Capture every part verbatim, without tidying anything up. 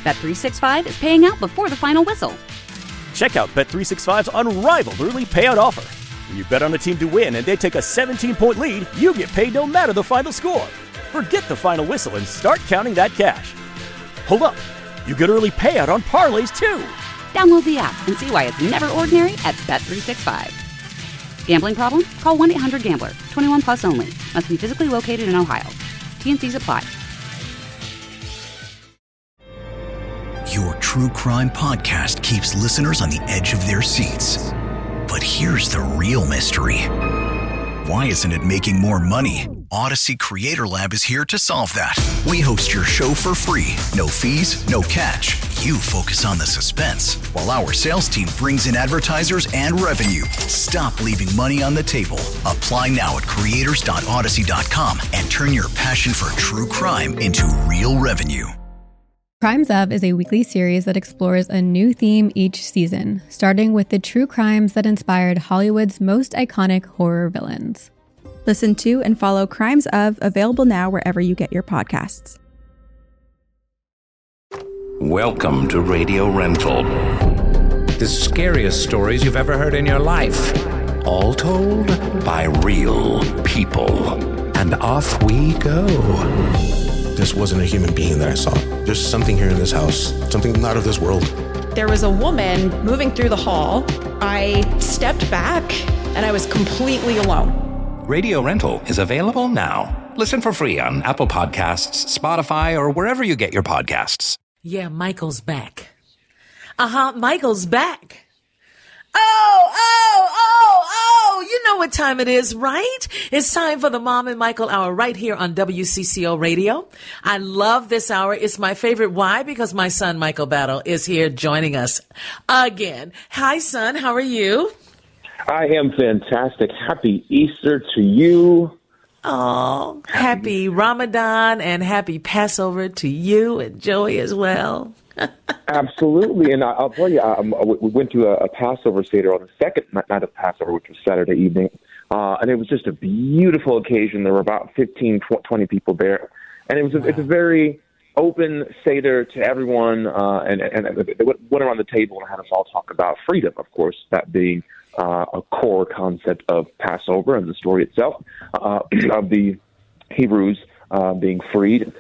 Bet three sixty-five is paying out before the final whistle. Check out Bet three sixty-five's unrivaled early payout offer. When you bet on a team to win and they take a seventeen-point lead, you get paid no matter the final score. Forget the final whistle and start counting that cash. Hold up. You get early payout on parlays, too. Download the app and see why it's never ordinary at Bet three sixty-five. Gambling problem? Call one eight hundred gambler. twenty-one plus only. Must be physically located in Ohio. T N Cs apply. Your true crime podcast keeps listeners on the edge of their seats. But here's the real mystery. Why isn't it making more money? Odyssey Creator Lab is here to solve that. We host your show for free. No fees, no catch. You focus on the suspense, while our sales team brings in advertisers and revenue. Stop leaving money on the table. Apply now at creators dot odyssey dot com and turn your passion for true crime into real revenue. Crimes Of is a weekly series that explores a new theme each season, starting with the true crimes that inspired Hollywood's most iconic horror villains. Listen to and follow Crimes Of, available now wherever you get your podcasts. Welcome to Radio Rental. The scariest stories you've ever heard in your life. All told by real people. And off we go. This wasn't a human being that I saw. There's something here in this house, something not of this world. There was a woman moving through the hall. I stepped back and I was completely alone. Radio Rental is available now. Listen for free on Apple Podcasts, Spotify, or wherever you get your podcasts. Yeah, Michael's back. Uh-huh, Michael's back. Oh, oh, oh, oh, you know what time it is, right? It's time for the Mom and Michael Hour right here on W C C O Radio. I love this hour. It's my favorite. Why? Because my son, Michael Battle, is here joining us again. Hi, son. How are you? I am fantastic. Happy Easter to you. Oh, happy Ramadan and happy Passover to you and Joey as well. Absolutely. And I'll tell you, um, we went to a, a Passover Seder on the second night of Passover, which was Saturday evening. Uh, and it was just a beautiful occasion. There were about fifteen, twenty people there. And it was a, wow. It's a very open Seder to everyone. Uh, and, and they went around the table and had us all talk about freedom, of course, that being uh, a core concept of Passover and the story itself uh, of the Hebrews uh, being freed.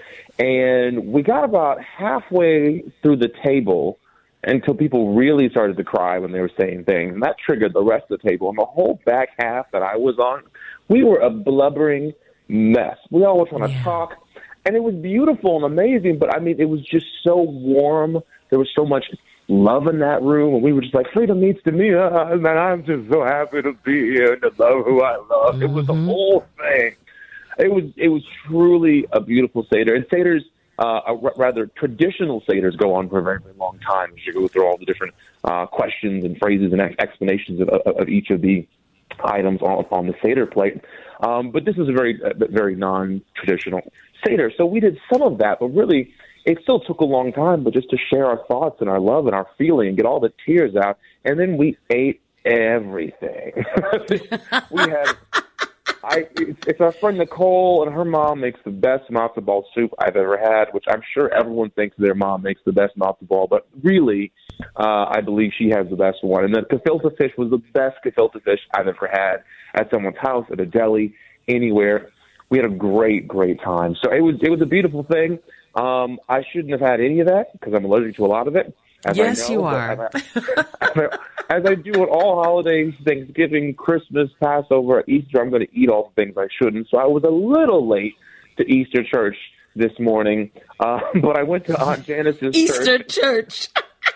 And we got about halfway through the table until people really started to cry when they were saying things. And that triggered the rest of the table. And the whole back half that I was on, we were a blubbering mess. We all were trying yeah. to talk. And it was beautiful and amazing. But, I mean, it was just so warm. There was so much love in that room. And we were just like, freedom means to me. Uh, and I'm just so happy to be here and to love who I love. Mm-hmm. It was the whole thing. It was it was truly a beautiful Seder. And Seders, uh, r- rather traditional Seders, go on for a very, very long time. You go through all the different uh, questions and phrases and ex- explanations of, of, of each of the items on, on the Seder plate. Um, but this is a very, uh, very non-traditional Seder. So we did some of that, but really it still took a long time, but just to share our thoughts and our love and our feeling and get all the tears out. And then we ate everything. we had... I, it's, it's our friend Nicole, and her mom makes the best matzo ball soup I've ever had, which I'm sure everyone thinks their mom makes the best matzo ball, but really, uh, I believe she has the best one. And the gefilte fish was the best gefilte fish I've ever had at someone's house, at a deli, anywhere. We had a great, great time. So it was it was a beautiful thing. Um, I shouldn't have had any of that because I'm allergic to a lot of it. As yes, I know, you are. As I, as, I, as I do at all holidays, Thanksgiving, Christmas, Passover, Easter, I'm going to eat all the things I shouldn't. So I was a little late to Easter church this morning, uh, but I went to Aunt Janice's Easter church.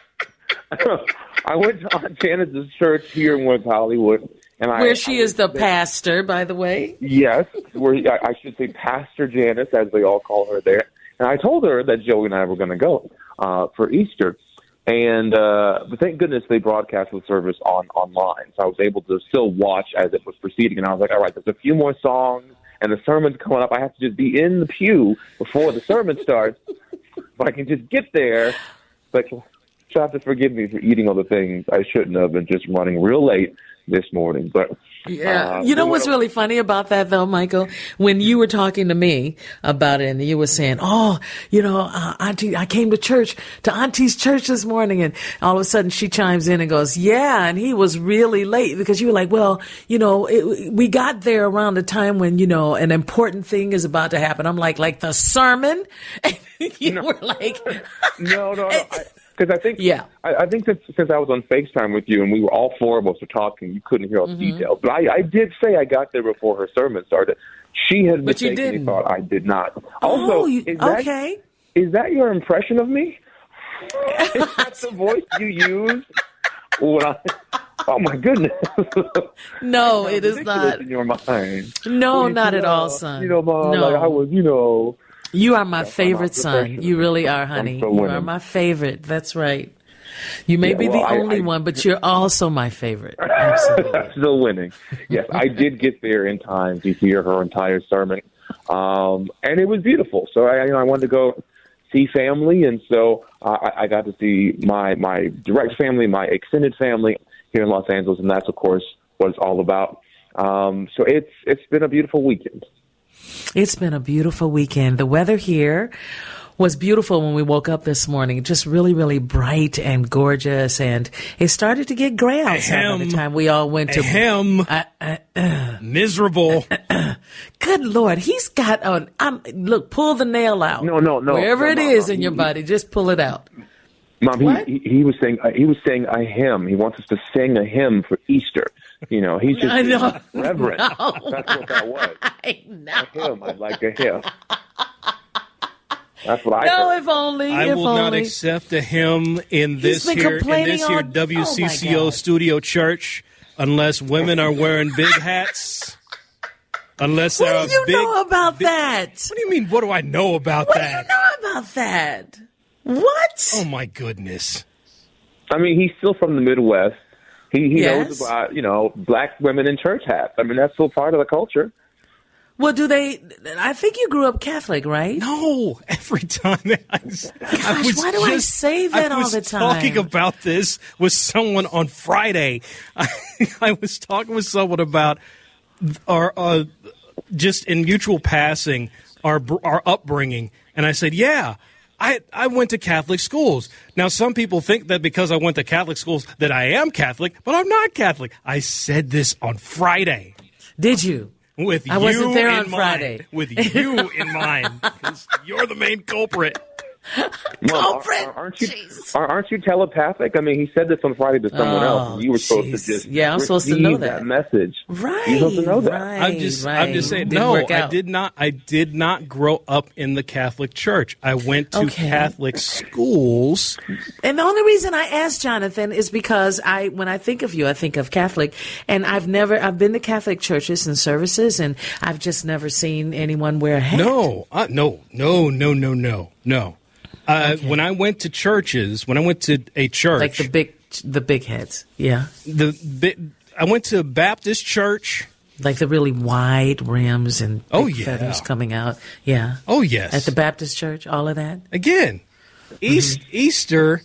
church. I went to Aunt Janice's church here in West Hollywood. And where I, she I is the there. pastor, by the way. Yes, where I should say Pastor Janice, as they all call her there. And I told her that Joey and I were going to go uh, for Easter. And uh, but thank goodness they broadcast the service on online, so I was able to still watch as it was proceeding. And I was like, all right, there's a few more songs, and the sermon's coming up. I have to just be in the pew before the sermon starts, but I can just get there. But you'll have to forgive me for eating all the things I shouldn't have and just running real late this morning. But Yeah. Uh, you know we what's went- really funny about that, though, Michael? When you were talking to me about it and you were saying, oh, you know, uh, Auntie, I came to church, to Auntie's church this morning. And all of a sudden she chimes in and goes, yeah. And he was really late because you were like, well, you know, it, we got there around the time when, you know, an important thing is about to happen. I'm like, like the sermon? And you No. were like, no, no, no. Because I, I think, Yeah. I, I think that's because I was on FaceTime with you and we were all four of us were talking. You couldn't hear all the Mm-hmm. details, but I, I did say I got there before her sermon started. She had But you mistakenly didn't. thought I did not. oh, Also, you, is that, okay. is that your impression of me? Is that the voice you use when I? Oh my goodness! No, How it is ridiculous not. in your mind. No, Well, not you at know, all, son. You know, Mom, No. like I was, you know. You are my That's favorite my son. profession. You really are, honey. so You are winning. my favorite. That's right. You may Yeah, be well, the I- only I- one, but you're also my favorite. Absolutely. Still winning. Yes, I did get there in time to hear her entire sermon, um, and it was beautiful. So I, you know, I wanted to go see family, and so uh, I, I got to see my my direct family, my extended family here in Los Angeles, and that's of course what it's all about. Um, so it's it's been a beautiful weekend. It's been a beautiful weekend. The weather here was beautiful when we woke up this morning. Just really, really bright and gorgeous. And it started to get gray outside by the Ahem. time we all went to Ahem. Uh, uh, uh. Miserable. Good Lord, he's got on. I'm look, pull the nail out. No, no, no. Wherever No, it no, is no. in your He- body, just pull it out. Mom, What? he, he he was saying uh, he was saying a hymn. He wants us to sing a hymn for Easter. You know, he's just I know. reverent. No. That's what that was. I know. A hymn. I'd like a hymn. That's what I No, heard. if only. I if will only. not accept a hymn in this been here in complaining this here all- W C C oh, O my God. studio church unless women are wearing big hats. Unless What there do are you big, know about big- that? What do you mean? What do I know about What do that? you know about that? What? Oh my goodness! I mean, he's still from the Midwest. He he Yes. knows about you know black women in church hats. I mean, that's still part of the culture. Well, do they? I think you grew up Catholic, right? No, every time I, was- I Gosh, was why do I just- say that I all was the time? Talking about this with someone on Friday. I, I was talking with someone about our uh, just in mutual passing our our upbringing, and I said, "Yeah, I I went to Catholic schools." Now, some people think that because I went to Catholic schools that I am Catholic, but I'm not Catholic. I said this on Friday. Did you? With I you wasn't there in on mind. Friday. With you in mind, because you're the main culprit. Mom, Culprit. ar- aren't you Jeez. ar- aren't you telepathic? I mean, he said this on Friday to someone Oh, else, and you were supposed jeez. to just Yeah, I'm supposed to receive know that. message. Right. You're supposed to know that. Right, I'm just, right. I'm just saying. Didn't No, work I out. did not. I did not grow up in the Catholic Church. I went to Okay. Catholic schools. And the only reason I asked Jonathan is because I, when I think of you, I think of Catholic, and I've never, I've been to Catholic churches and services, and I've just never seen anyone wear a hat. No, uh, no, no, no, no, no, no. Uh, Okay. When I went to churches, when I went to a church, like the big, the big heads. Yeah, the bi- I went to a Baptist church. like the really wide rims and big Oh, yeah. feathers coming out. Yeah. Oh yes, At the Baptist church, all of that. again, East, Mm-hmm. Easter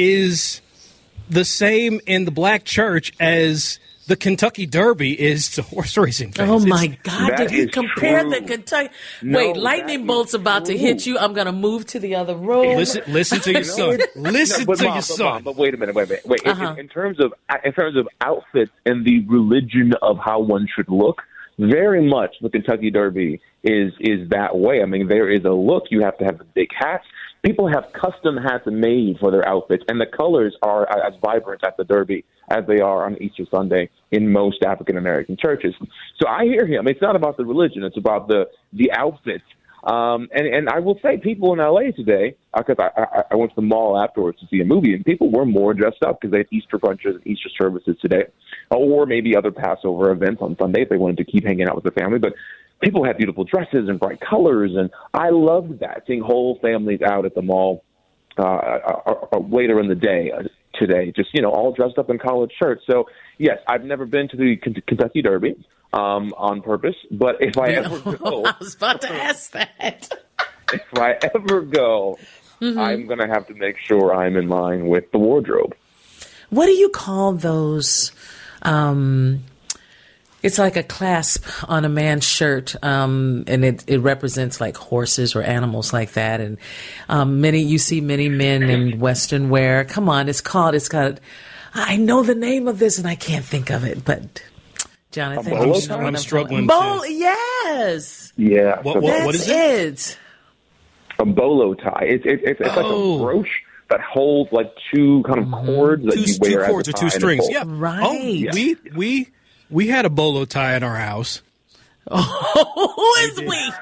is the same in the black church as the Kentucky Derby is to horse racing fans. Oh It's- my God! that Did he is compare true. the Kentucky? No, Wait, that lightning is bolt's about to true. hit you. I'm gonna move to the other room. Listen, listen to your son. Listen No, but to Mom, your but son. Mom, but wait a minute, wait a minute, wait. In- Uh-huh. In, in terms of in terms of outfits and the religion of how one should look, very much the Kentucky Derby is is that way. I mean, there is a look. You have to have the big hats. People have custom hats made for their outfits, and the colors are as vibrant at the Derby as they are on Easter Sunday in most African American churches. So I hear him. It's not about the religion; it's about the the outfits. Um, and and I will say, people in L A today, because I, I I went to the mall afterwards to see a movie, and people were more dressed up because they had Easter brunches and Easter services today, or maybe other Passover events on Sunday if they wanted to keep hanging out with their family. But people had beautiful dresses and bright colors, and I loved that, seeing whole families out at the mall uh, uh, uh, later in the day uh, today, just, you know, all dressed up in collared shirts. So, yes, I've never been to the K- Kentucky Derby um, on purpose, but if I ever go, I was about to ask that. if I ever go, Mm-hmm. I'm going to have to make sure I'm in line with the wardrobe. What do you call those? Um, It's like a clasp on a man's shirt, um, and it, it represents like horses or animals like that. And um, many you see many men in Western wear. Come on, it's called. It's got. I know the name of this, and I can't think of it. But Jonathan, I'm, you I'm, know I'm what struggling. Bol- yes. Yeah. What, so what, That's what is it? it. A bolo tie. It's it's it's, it's Oh. like a brooch that holds like two kind of cords that Two, you two wear cords as or a two tie and a strings. bolt. Yeah. Right. Oh, Yeah. we we we had a bolo tie in our house. Oh, who is we?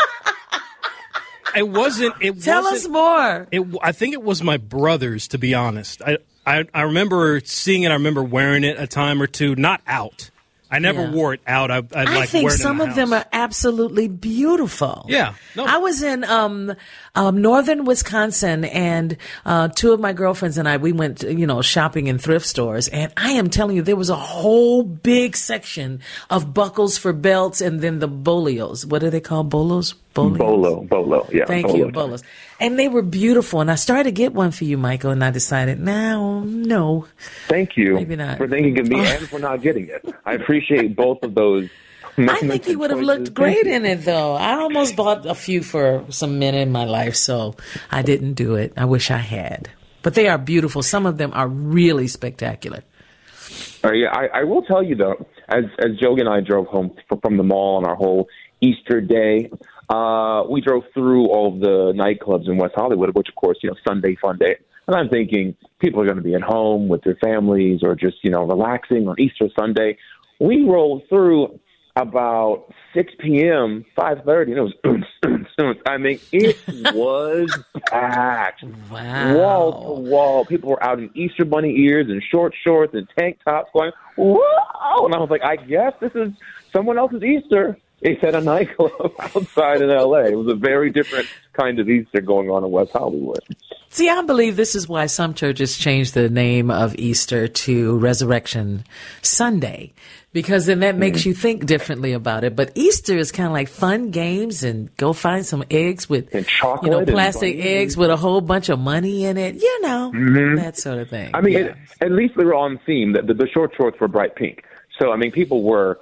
It wasn't. It Tell wasn't, us more. It, I think it was my brother's, to be honest. I, I I remember seeing it. I remember wearing it a time or two. Not out. I never Yeah. wore it out. I, I'd I like think wear it in some the of them house. are absolutely beautiful. Yeah. No. I was in um, um, northern Wisconsin, and uh, two of my girlfriends and I, we went, you know, shopping in thrift stores. And I am telling you, there was a whole big section of buckles for belts, and then the bolios. What do they call bolos? Bolios? Bolo, bolo, yeah. Thank bolo you, tie. bolos. And they were beautiful. And I started to get one for you, Michael, and I decided, no, no. Thank you Maybe not. for thinking of me and for not getting it. I appreciate both of those. I think he would have looked great in it, though. I almost bought a few for some men in my life, so I didn't do it. I wish I had. But they are beautiful. Some of them are really spectacular. Uh, yeah, I, I will tell you, though, as as Joey and I drove home f- from the mall on our whole Easter day, uh, we drove through all of the nightclubs in West Hollywood, which, of course, you know, Sunday fun day. And I'm thinking people are going to be at home with their families or just, you know, relaxing on Easter Sunday. We rolled through about six p.m., five thirty, and it was, I mean, it was packed. Wow. Wall to wall. People were out in Easter bunny ears and short shorts and tank tops going, whoa! And I was like, I guess this is someone else's Easter. It's at a nightclub outside in L A. It was a very different kind of Easter going on in West Hollywood. See, I believe this is why some churches changed the name of Easter to Resurrection Sunday, because then that makes you think differently about it. But Easter is kind of like fun games and go find some eggs with, and chocolate, you know, and plastic bunny. eggs with a whole bunch of money in it, you know, Mhm. that sort of thing. I mean, Yeah. it, at least they were on theme. The, the, the short shorts were bright pink. So, I mean, people were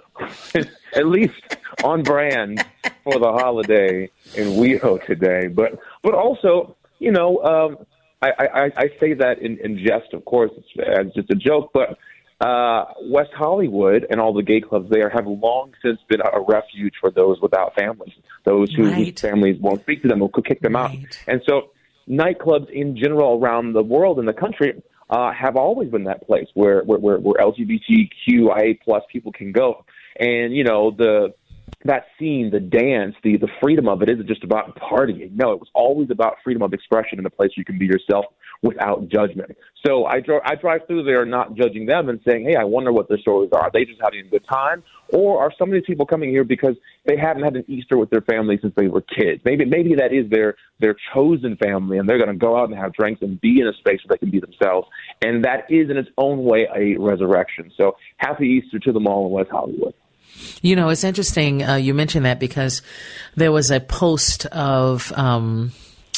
at least on brand for the holiday in WeHo today. But but also, you know, um, I, I, I say that in, in jest, of course, it's, it's just a joke, but uh, West Hollywood and all the gay clubs there have long since been a refuge for those without families, those who, Right. whose families won't speak to them or could kick them out. Right. And so nightclubs in general around the world and the country uh, have always been that place where, where, where, where L G B T Q I A plus people can go. And, you know, the that scene, the dance, the, the freedom of it isn't just about partying. No, it was always about freedom of expression in a place you can be yourself without judgment. So I, dro- I drive through there not judging them and saying, hey, I wonder what their stories are. Are they just having a good time? Or are some of these people coming here because they haven't had an Easter with their family since they were kids? Maybe maybe that is their, their chosen family, and they're going to go out and have drinks and be in a space where they can be themselves. And that is in its own way a resurrection. So happy Easter to them all in West Hollywood. You know, it's interesting uh, you mentioned that because there was a post of um,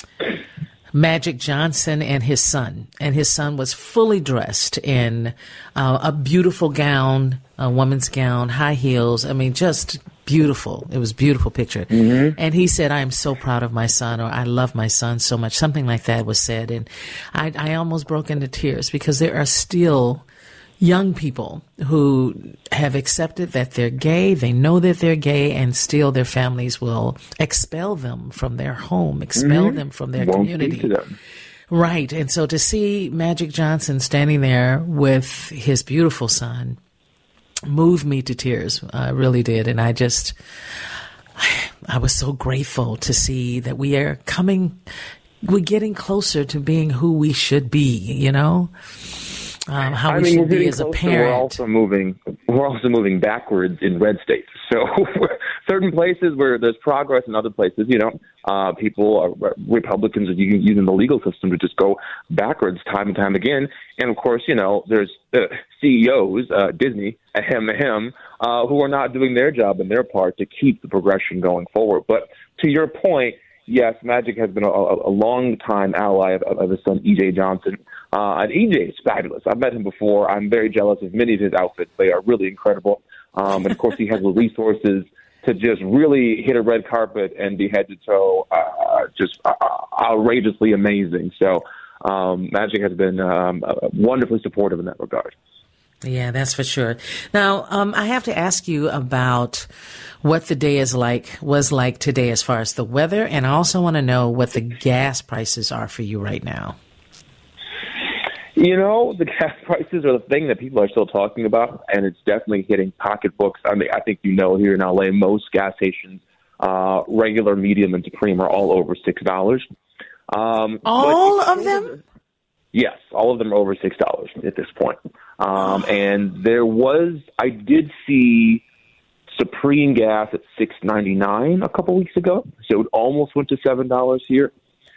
Magic Johnson and his son, and his son was fully dressed in uh, a beautiful gown, a woman's gown, high heels. I mean, just beautiful. It was a beautiful picture. Mm-hmm. And he said, I am so proud of my son, or I love my son so much. Something like that was said. And I, I almost broke into tears because there are still young people who have accepted that they're gay, they know that they're gay, and still their families will expel them from their home, expel Mm-hmm. them from their Won't community. speak to them. Right. And so to see Magic Johnson standing there with his beautiful son moved me to tears. I really did. And I just, I was so grateful to see that we are coming, we're getting closer to being who we should be, you know? Um, how I we mean, should we're be getting as a closer. parent. We're also moving. We're also moving backwards in red states. So, certain places where there's progress, and other places, you know, uh, people, are, Republicans are using the legal system to just go backwards time and time again. And of course, you know, there's uh, C E Os, uh, Disney, ahem, ahem, uh, who are not doing their job and their part to keep the progression going forward. But to your point, yes, Magic has been a, a long time ally of, of his son, E J Johnson. Uh, and E J is fabulous. I've met him before. I'm very jealous of many of his outfits. They are really incredible. Um, and, of course, he has the resources to just really hit a red carpet and be head to toe uh, just uh, outrageously amazing. So um, Magic has been um, wonderfully supportive in that regard. Yeah, that's for sure. Now, um, I have to ask you about what the day is like, was like today as far as the weather, and I also want to know what the gas prices are for you right now. You know, the gas prices are the thing that people are still talking about, and it's definitely hitting pocketbooks. I mean, I think you know here in L A, most gas stations, uh, regular, medium, and supreme, are all over six dollars. Um, all of them? Yes, all of them are over six dollars at this point. Um, and there was, I did see Supreme gas at six ninety-nine a couple weeks ago, so it almost went to seven dollars here.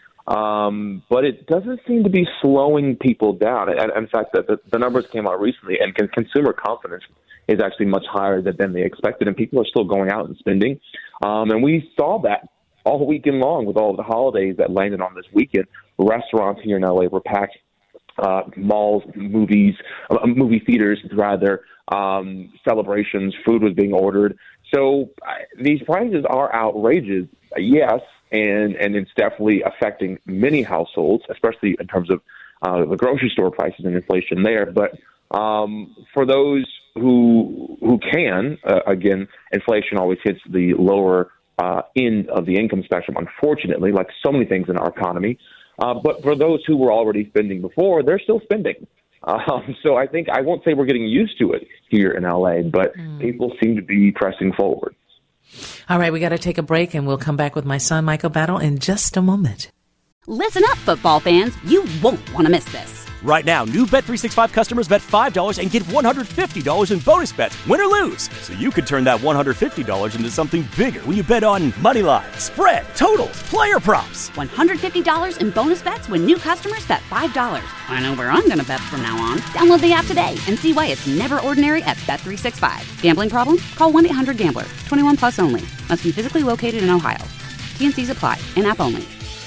Um, but it doesn't seem to be slowing people down. And, in fact, the, the numbers came out recently, and con- consumer confidence is actually much higher than, than they expected, and people are still going out and spending. Um, and we saw that all weekend long with all of the holidays that landed on this weekend. Restaurants here in L A were packed, uh, malls, movies, uh, movie theaters, rather, um, celebrations, food was being ordered. So uh, these prices are outrageous, yes, and, and it's definitely affecting many households, especially in terms of uh, the grocery store prices and inflation there. But um, for those who who can, uh, again, inflation always hits the lower uh, end of the income spectrum, unfortunately, like so many things in our economy. Uh, but for those who were already spending before, they're still spending. Um, so I think I won't say we're getting used to it here in L A, but mm. people seem to be pressing forward. All right, we got to take a break, and we'll come back with my son, Michael Battle, in just a moment. Listen up, football fans. You won't want to miss this. Right now, new Bet three sixty-five customers bet five dollars and get one hundred fifty dollars in bonus bets, win or lose. So you could turn that one hundred fifty dollars into something bigger when you bet on money line, spread, totals, player props. one hundred fifty dollars in bonus bets when new customers bet five dollars. I know where I'm going to bet from now on. Download the app today and see why it's never ordinary at Bet three sixty-five. Gambling problem? Call one eight hundred gambler. twenty-one plus only. Must be physically located in Ohio. T N Cs apply. In-app only.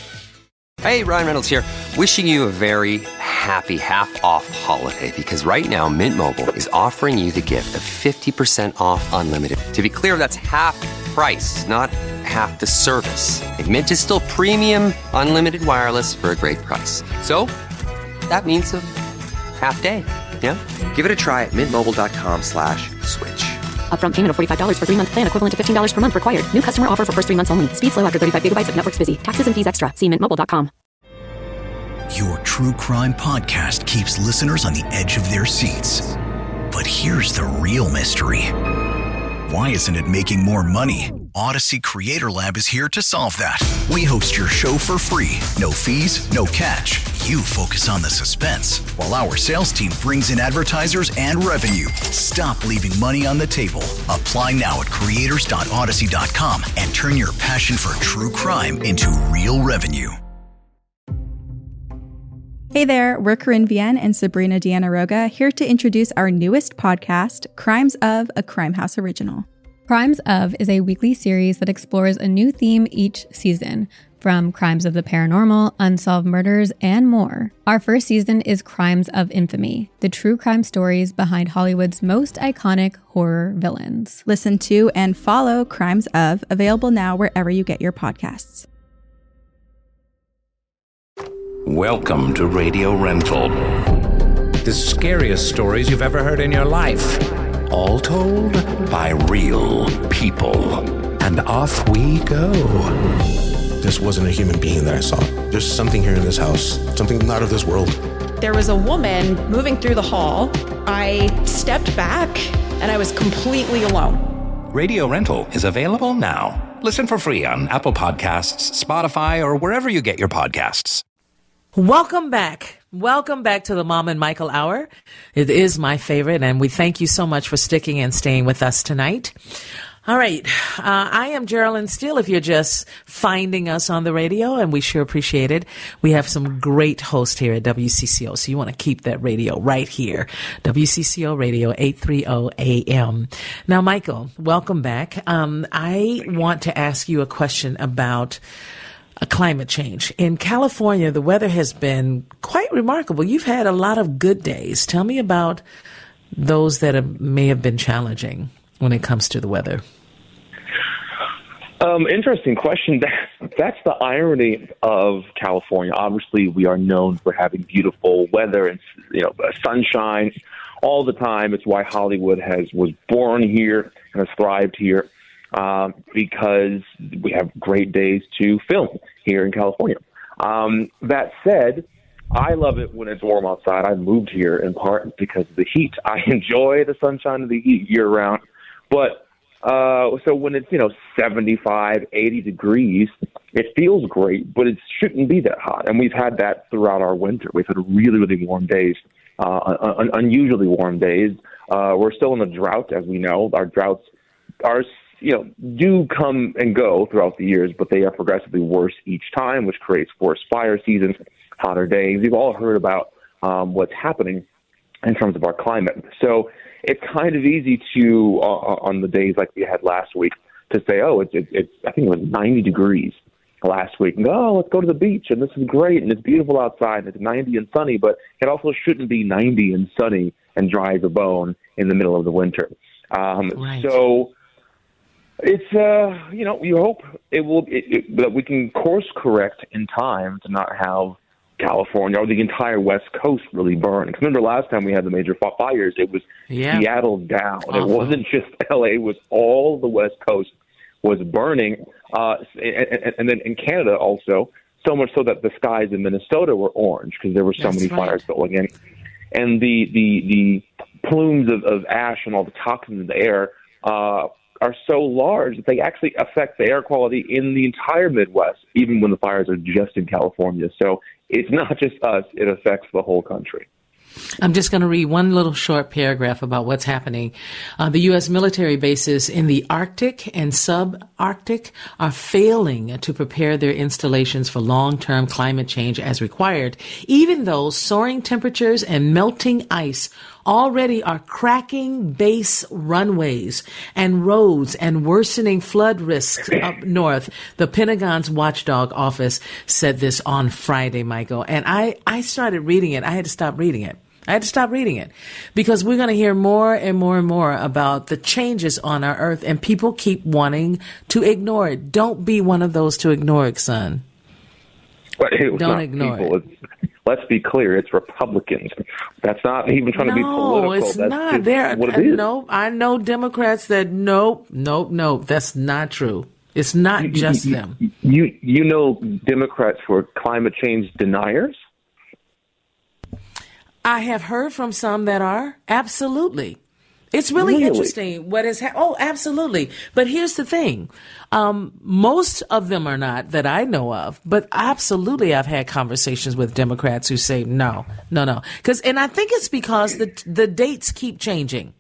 Hey, Ryan Reynolds here. Wishing you a very happy half-off holiday, because right now Mint Mobile is offering you the gift of fifty percent off unlimited. To be clear, that's half price, not half the service. And Mint is still premium unlimited wireless for a great price. So that means a half day. Yeah? Give it a try at mintmobile.com slash switch. Upfront payment of forty-five dollars for three-month plan equivalent to fifteen dollars per month required. New customer offer for first three months only. Speed slow after thirty-five gigabytes if network's busy. Taxes and fees extra. See mint mobile dot com. Your true crime podcast keeps listeners on the edge of their seats. But here's the real mystery. Why isn't it making more money? Odyssey Creator Lab is here to solve that. We host your show for free. No fees, no catch. You focus on the suspense, while our sales team brings in advertisers and revenue. Stop leaving money on the table. Apply now at creators dot odyssey dot com and turn your passion for true crime into real revenue. Hey there, we're Corinne Vienne and Sabrina Diana-Roga here to introduce our newest podcast, Crimes of, a Crime House original. Crimes of is a weekly series that explores a new theme each season, from crimes of the paranormal, unsolved murders, and more. Our first season is Crimes of Infamy, the true crime stories behind Hollywood's most iconic horror villains. Listen to and follow Crimes of, available now wherever you get your podcasts. Welcome to Radio Rental. The scariest stories you've ever heard in your life. All told by real people. And off we go. This wasn't a human being that I saw. There's something here in this house, something not of this world. There was a woman moving through the hall. I stepped back, and I was completely alone. Radio Rental is available now. Listen for free on Apple Podcasts, Spotify, or wherever you get your podcasts. Welcome back. Welcome back to the Mom and Michael Hour. It is my favorite, and we thank you so much for sticking and staying with us tonight. All right. Uh, I am Geraldine Steele, if you're just finding us on the radio, and we sure appreciate it. We have some great hosts here at W C C O, so you want to keep that radio right here. W C C O Radio, eight thirty A M. Now, Michael, welcome back. Um, I want to ask you a question about a climate change. In California, the weather has been quite remarkable. You've had a lot of good days. Tell me about those that have, may have been challenging. when it comes to the weather? Um, interesting question. That's the irony of California. Obviously, we are known for having beautiful weather and, you know, sunshine all the time. It's why Hollywood has was born here and has thrived here, um, because we have great days to film here in California. Um, that said, I love it when it's warm outside. I moved here in part because of the heat. I enjoy the sunshine and the heat year round, but Uh, so when it's, you know, seventy-five, eighty degrees, it feels great, but it shouldn't be that hot. And we've had that throughout our winter. We've had really, really warm days, uh, un- unusually warm days. Uh, we're still in a drought, as we know. Our droughts are, you know, do come and go throughout the years, but they are progressively worse each time, which creates worse fire seasons, hotter days. We've all heard about um, what's happening in terms of our climate. So it's kind of easy to, uh, on the days like we had last week, to say, oh, it's, it's, it's, I think it was ninety degrees last week. And, oh, let's go to the beach, and this is great, and it's beautiful outside, and it's ninety and sunny, but it also shouldn't be ninety and sunny and dry as a bone in the middle of the winter. Um, right. So it's, uh, you know, you hope it will, it, it, that we can course correct in time to not have California or the entire West Coast really burn. Because remember last time we had the major fires, it was yeah. Seattle down. Awful. It wasn't just L A, it was all the West Coast was burning. Uh, and, and then in Canada also, so much so that the skies in Minnesota were orange because there were so That's many right. fires going in. And the, the, the plumes of, of ash and all the toxins in the air uh, are so large that they actually affect the air quality in the entire Midwest, even when the fires are just in California. So it's not just us, it affects the whole country. I'm just going to read one little short paragraph about what's happening. Uh, the U S military bases in the Arctic and subarctic are failing to prepare their installations for long-term climate change as required, even though soaring temperatures and melting ice already are cracking base runways and roads and worsening flood risks up north. The Pentagon's watchdog office said this on Friday, Michael. And I, I started reading it. I had to stop reading it. I had to stop reading it because we're going to hear more and more and more about the changes on our earth, and people keep wanting to ignore it. Don't be one of those to ignore it, son. But it Don't not ignore people. it. It's, let's be clear. It's Republicans. That's not even trying no, to be political. No, it's That's not. There, what it is. No, I know Democrats that nope, nope, nope. That's not true. It's not you, just you, them. You you know Democrats who are climate change deniers? I have heard from some that are. Absolutely. It's really, really? interesting what is ha- oh, absolutely. But here's the thing. Um, most of them are not that I know of, but absolutely I've had conversations with Democrats who say no, no, no. Cause, and I think it's because the, the dates keep changing.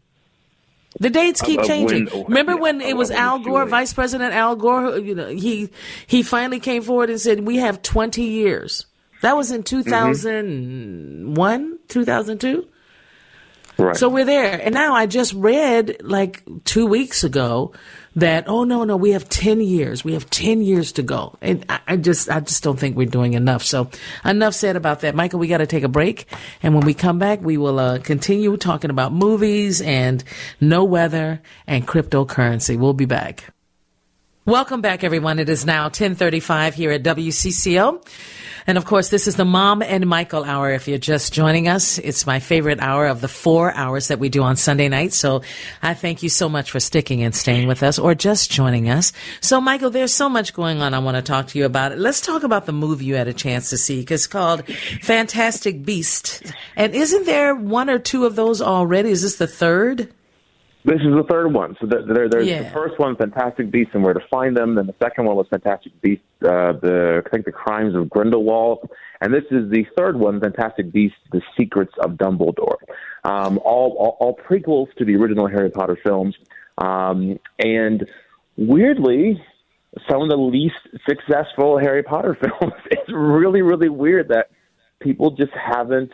The dates keep uh, changing. When, Remember yeah, when it was Al Gore, shooting. Vice President Al Gore, you know, he, he finally came forward and said, we have twenty years. That was in two thousand one, mm-hmm. two thousand two. Right. So we're there. And now I just read like two weeks ago that, oh, no, no, we have ten years. We have ten years to go. And I, I just I just don't think we're doing enough. So enough said about that. Michael, we got to take a break. And when we come back, we will uh, continue talking about movies and no weather and cryptocurrency. We'll be back. Welcome back, everyone. It is now ten thirty-five here at W C C O. And of course, this is the Mom and Michael Hour. If you're just joining us, it's my favorite hour of the four hours that we do on Sunday nights. So I thank you so much for sticking and staying with us or just joining us. So, Michael, there's so much going on I want to talk to you about. It. Let's talk about the movie you had a chance to see. It's called Fantastic Beasts. And isn't there one or two of those already? Is this the third? This is the third one. So there, there's yeah. the first one, Fantastic Beasts and Where to Find Them. Then the second one was Fantastic Beasts, uh, the I think the Crimes of Grindelwald. And this is the third one, Fantastic Beasts, The Secrets of Dumbledore. Um, all, all, all prequels to the original Harry Potter films. Um, and weirdly, some of the least successful Harry Potter films. It's really, really weird that people just haven't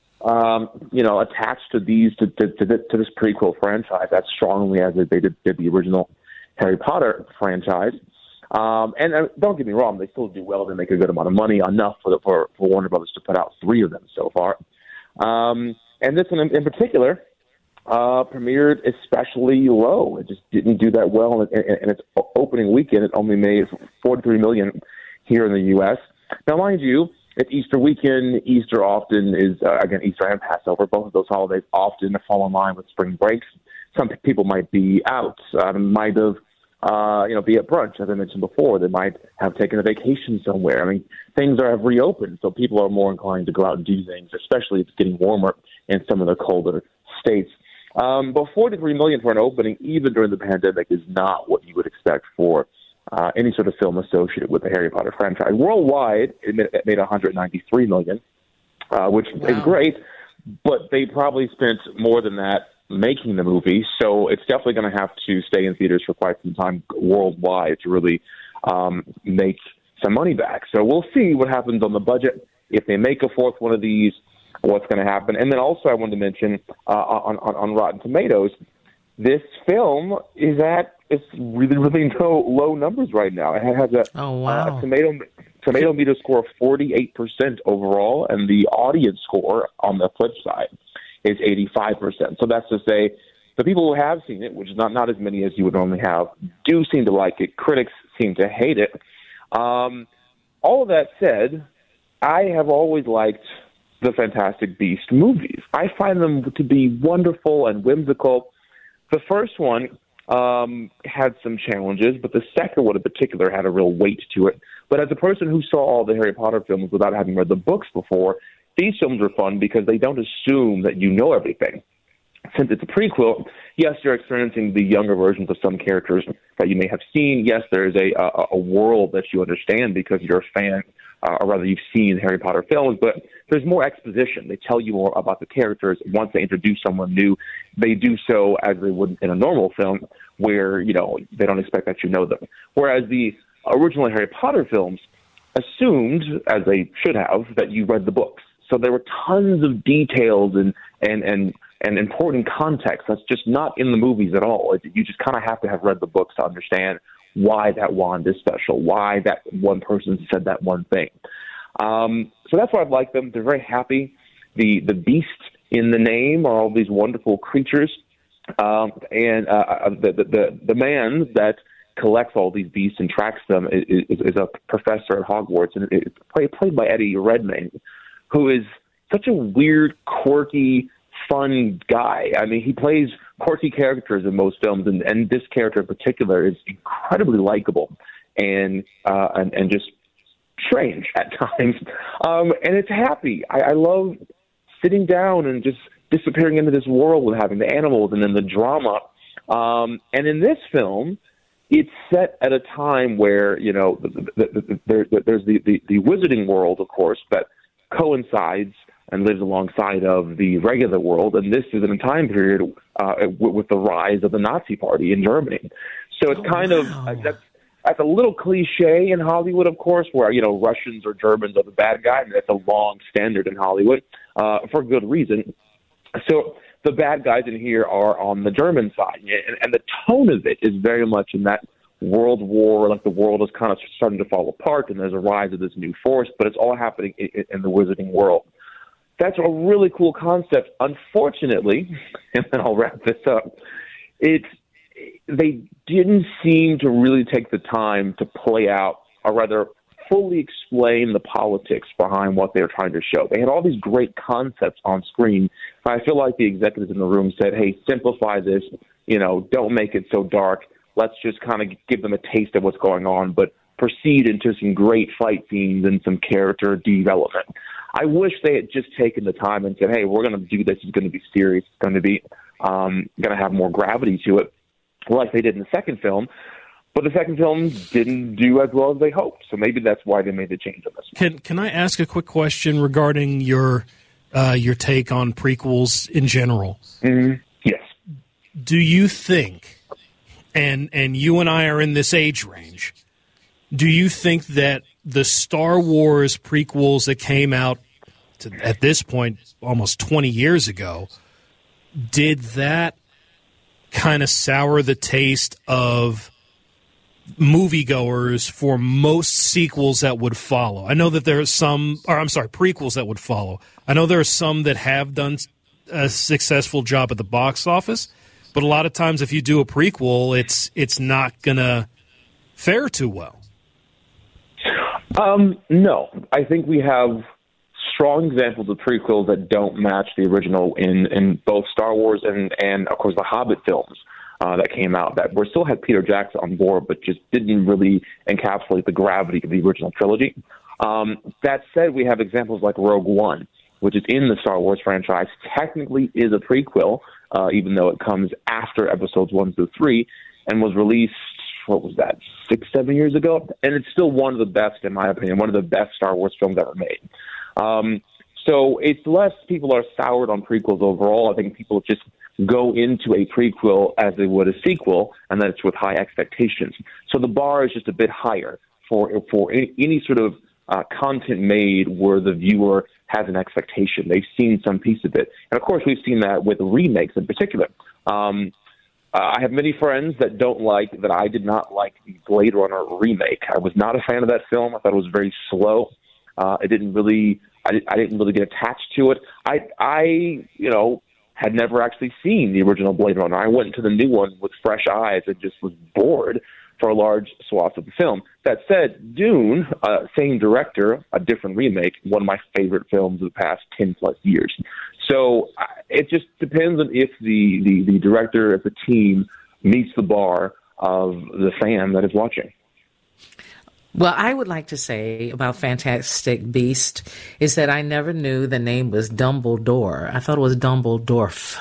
Um, you know, attached to these to, to, to, to this prequel franchise as strongly as they did, did the original Harry Potter franchise. Um, and uh, don't get me wrong, they still do well. They make a good amount of money, enough for the, for, for Warner Brothers to put out three of them so far. Um, and this one in, in particular uh, premiered especially low. It just didn't do that well. And, and, and its opening weekend, it only made forty-three million dollars here in the U S. Now, mind you, it's Easter weekend. Easter often is, uh, again, Easter and Passover. Both of those holidays often fall in line with spring breaks. Some people might be out, uh, might have, uh, you know, be at brunch, as I mentioned before. They might have taken a vacation somewhere. I mean, things are have reopened, so people are more inclined to go out and do things, especially if it's getting warmer in some of the colder states. Um, but forty-three million dollars for an opening, even during the pandemic, is not what you would expect for uh, any sort of film associated with the Harry Potter franchise. Worldwide, it made, it made one hundred ninety-three million dollars, uh, which wow. is great, but they probably spent more than that making the movie, so it's definitely going to have to stay in theaters for quite some time worldwide to really um, make some money back. So we'll see what happens on the budget. If they make a fourth one of these, what's going to happen. And then also I wanted to mention uh, on, on, on Rotten Tomatoes, this film is at it's really, really low, low numbers right now. It has a, oh, wow. uh, tomato tomato meter score of forty-eight percent overall, and the audience score on the flip side is eighty-five percent. So that's to say the people who have seen it, which is not, not as many as you would normally have, do seem to like it. Critics seem to hate it. Um, all of that said, I have always liked the Fantastic Beasts movies. I find them to be wonderful and whimsical. The first one um, had some challenges, but the second one in particular had a real weight to it. But as a person who saw all the Harry Potter films without having read the books before, these films are fun because they don't assume that you know everything. Since it's a prequel, yes, you're experiencing the younger versions of some characters that you may have seen. Yes, there is a, a, a world that you understand because you're a fan, uh, or rather you've seen Harry Potter films, but there's more exposition. They tell you more about the characters. Once they introduce someone new, they do so as they would in a normal film where, you know, they don't expect that you know them. Whereas the original Harry Potter films assumed, as they should have, that you read the books. So there were tons of details and, and, and, and important context that's just not in the movies at all. It, you just kind of have to have read the books to understand why that wand is special, why that one person said that one thing. Um, so that's why I like them. They're very happy. The the beast in the name are all these wonderful creatures. Um, and uh, the, the, the, the man that collects all these beasts and tracks them is, is, is a professor at Hogwarts, and it's played, played by Eddie Redmayne, who is such a weird, quirky, fun guy. I mean, he plays quirky characters in most films, and, and this character in particular is incredibly likable and uh, and, and just strange at times. Um, and it's happy. I, I love sitting down and just disappearing into this world and having the animals and then the drama. Um, and in this film, it's set at a time where, you know, the, the, the, there, there's the, the, the wizarding world, of course, that coincides and lives alongside of the regular world. And this is in a time period uh, w- with the rise of the Nazi Party in Germany. So it's oh, kind wow. of, uh, that's, that's a little cliche in Hollywood, of course, where, you know, Russians or Germans are the bad guy. And that's a long standard in Hollywood uh, for good reason. So the bad guys in here are on the German side. And, and the tone of it is very much in that World War, like the world is kind of starting to fall apart and there's a rise of this new force, but it's all happening in, in the wizarding world. That's a really cool concept. Unfortunately, and then I'll wrap this up, it's, they didn't seem to really take the time to play out, or rather fully explain the politics behind what they were trying to show. They had all these great concepts on screen. I feel like the executives in the room said, hey, simplify this, you know, don't make it so dark. Let's just kind of give them a taste of what's going on, but proceed into some great fight scenes and some character development. I wish they had just taken the time and said, hey, we're going to do this. It's going to be serious. It's going to be um, going to have more gravity to it, like they did in the second film. But the second film didn't do as well as they hoped. So maybe that's why they made the change on this one. Can, can I ask a quick question regarding your uh, your take on prequels in general? Mm-hmm. Yes. Do you think, and and you and I are in this age range, do you think that the Star Wars prequels that came out to, at this point almost twenty years ago, did that kind of sour the taste of moviegoers for most sequels that would follow? I know that there are some, or I'm sorry, prequels that would follow. I know there are some that have done a successful job at the box office. But a lot of times if you do a prequel, it's it's not going to fare too well. Um, no. I think we have strong examples of prequels that don't match the original in, in both Star Wars and, and, of course, the Hobbit films uh, that came out that were still had Peter Jackson on board but just didn't really encapsulate the gravity of the original trilogy. Um, that said, we have examples like Rogue One, which is in the Star Wars franchise, technically is a prequel, uh, even though it comes after episodes one through three, and was released, what was that, six, seven years ago? And it's still one of the best, in my opinion, one of the best Star Wars films ever made. Um, so it's less people are soured on prequels overall. I think people just go into a prequel as they would a sequel, and that's with high expectations. So the bar is just a bit higher for for any, any sort of uh, content made where the viewer has an expectation. They've seen some piece of it. And, of course, we've seen that with remakes in particular. Um, uh, I have many friends that don't like, that I did not like the Blade Runner remake. I was not a fan of that film. I thought it was very slow. Uh, it didn't really, I, did, I didn't really get attached to it. I, I, you know, had never actually seen the original Blade Runner. I went into the new one with fresh eyes and just was bored for a large swath of the film. That said, Dune, uh, same director, a different remake, one of my favorite films of the past ten plus years. So uh, it just depends on if the, the, the director, if the team meets the bar of the fan that is watching. Well, I would like to say about Fantastic Beast is that I never knew the name was Dumbledore. I thought it was Dumbledorf.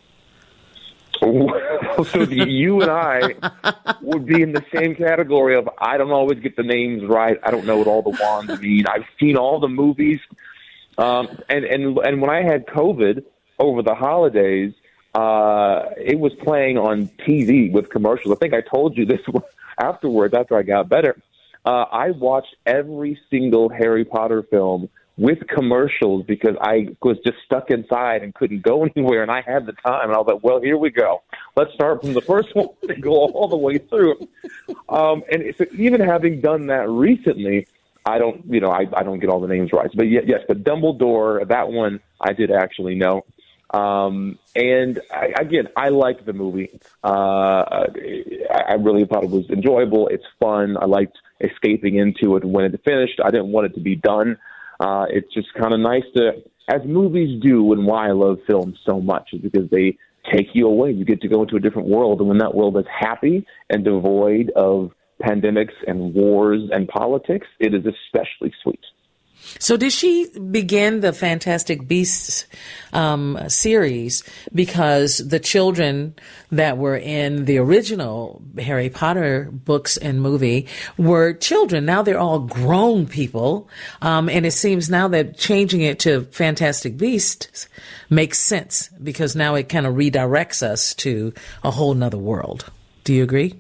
So you and I would be in the same category of I don't always get the names right. I don't know what all the wands mean. I've seen all the movies. Um, and, and, and when I had COVID over the holidays, uh, it was playing on T V with commercials. I think I told you this afterwards after I got better. Uh, I watched every single Harry Potter film with commercials because I was just stuck inside and couldn't go anywhere, and I had the time. And I was like, well, here we go. Let's start from the first one and go all the way through. Um, and so even having done that recently, I don't, you know, I, I don't get all the names right. But yes, yes, but Dumbledore, that one I did actually know. Um, and I, again, I liked the movie. Uh, I, I really thought it was enjoyable. It's fun. I liked escaping into it when it finished. I didn't want it to be done. Uh, it's just kind of nice to, as movies do, and why I love films so much is because they take you away. You get to go into a different world, and when that world is happy and devoid of pandemics and wars and politics, it is especially sweet. So did she begin the Fantastic Beasts um, series because the children that were in the original Harry Potter books and movie were children? Now they're all grown people. Um, and it seems now that changing it to Fantastic Beasts makes sense because now it kind of redirects us to a whole nother world. Do you agree?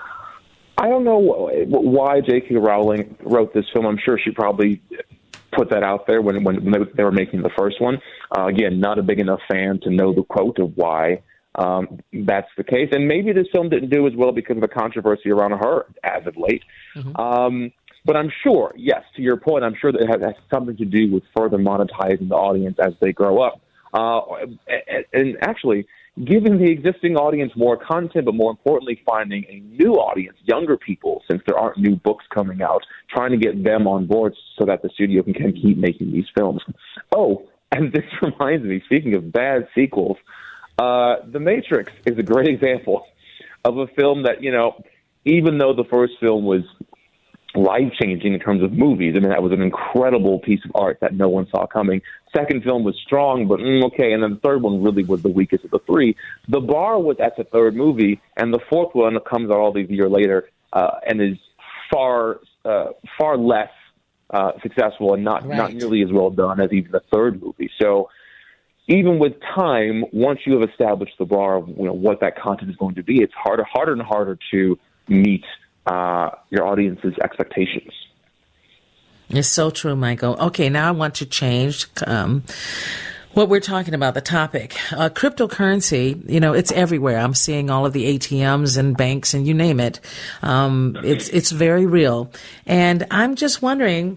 I don't know why J K. Rowling wrote this film. I'm sure she probably put that out there when when they were making the first one. Uh, again, not a big enough fan to know the quote of why um, that's the case. And maybe this film didn't do as well because of the controversy around her as of late. Mm-hmm. Um, but I'm sure, yes, to your point, I'm sure that it has, has something to do with further monetizing the audience as they grow up. Uh, and, and actually, giving the existing audience more content, but more importantly, finding a new audience, younger people, since there aren't new books coming out, trying to get them on board so that the studio can, can keep making these films. Oh, and this reminds me, speaking of bad sequels, uh, The Matrix is a great example of a film that, you know, even though the first film was life-changing in terms of movies, I mean, that was an incredible piece of art that no one saw coming. Second film was strong, but mm, okay, and then the third one really was the weakest of the three. The bar was at the third movie, and the fourth one comes out all these years later uh, and is far, uh, far less uh, successful and not, right. not nearly as well done as even the third movie. So even with time, once you have established the bar of you know what that content is going to be, it's harder, harder and harder to meet uh, your audience's expectations. It's so true, Michael. Okay, now I want to change um, what we're talking about, the topic. Uh, cryptocurrency, you know, it's everywhere. I'm seeing all of the A T Ms and banks and you name it. Um, it's it's very real. And I'm just wondering,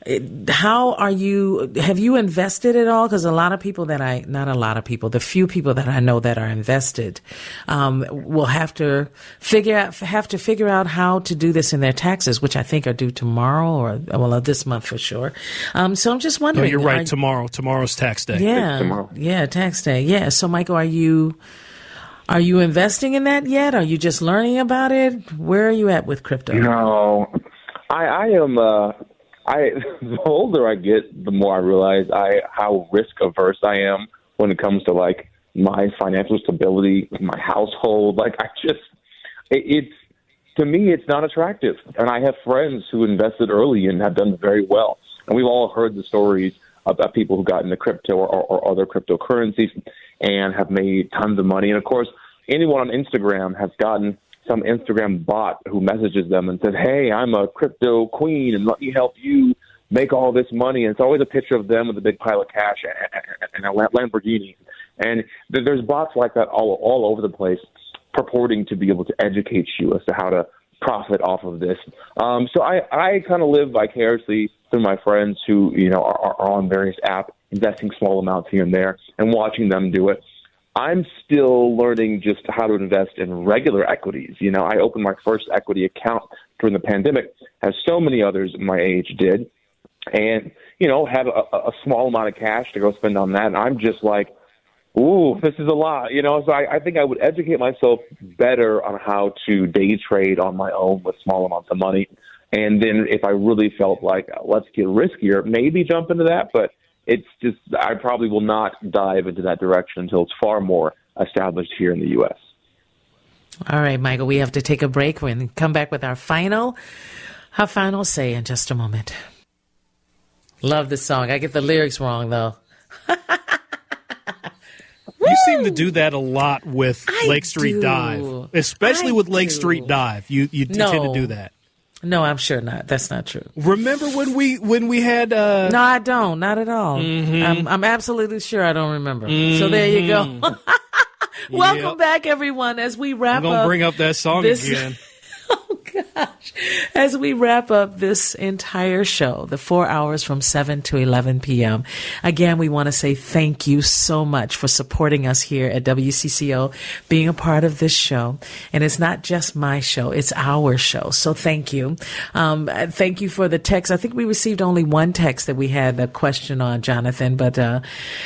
how are you, have you invested at all? Because a lot of people that I, not a lot of people, the few people that I know that are invested, um, will have to figure out, have to figure out how to do this in their taxes, which I think are due tomorrow or, well, this month for sure. Um, so I'm just wondering. No, you're right. Are, tomorrow. Tomorrow's tax day. Yeah. Tomorrow. Yeah. Tax day. Yeah. So Michael, are you, are you investing in that yet? Are you just learning about it? Where are you at with crypto? No, I, I am, uh, I, the older I get, the more I realize I how risk averse I am when it comes to like my financial stability, my household. Like I just, it, it's to me, it's not attractive. And I have friends who invested early and have done very well. And we've all heard the stories about people who got into crypto or, or, or other cryptocurrencies and have made tons of money. And of course, anyone on Instagram has gotten some Instagram bot who messages them and says, hey, I'm a crypto queen and let me help you make all this money. And it's always a picture of them with a big pile of cash and a Lamborghini. And there's bots like that all, all over the place purporting to be able to educate you as to how to profit off of this. Um, so I, I kind of live vicariously through my friends who, you know, are, are on various apps, investing small amounts here and there and watching them do it. I'm still learning just how to invest in regular equities. You know, I opened my first equity account during the pandemic, as so many others my age did, and, you know, had a, a small amount of cash to go spend on that. And I'm just like, ooh, this is a lot, you know, so I, I think I would educate myself better on how to day trade on my own with small amounts of money. And then if I really felt like, let's get riskier, maybe jump into that. But it's just, I probably will not dive into that direction until it's far more established here in the U S. All right, Michael, we have to take a break. We're going to come back with our final, our final say in just a moment. Love this song. I get the lyrics wrong, though. You seem to do that a lot with I Lake Street do. Dive, especially I with Lake do. Street Dive. You you No. tend to do that. No, I'm sure not. That's not true. Remember when we when we had? Uh, No, I don't. Not at all. Mhm. I'm, I'm absolutely sure I don't remember. So there you go. Welcome Yep. back, everyone, as we wrap I'm gonna up. bring up that song this- again. Gosh, as we wrap up this entire show, the four hours from seven to eleven p.m., again, we want to say thank you so much for supporting us here at W C C O, being a part of this show. And it's not just my show, it's our show. So thank you. Um, thank you for the text. I think we received only one text that we had a question on, Jonathan, but, uh,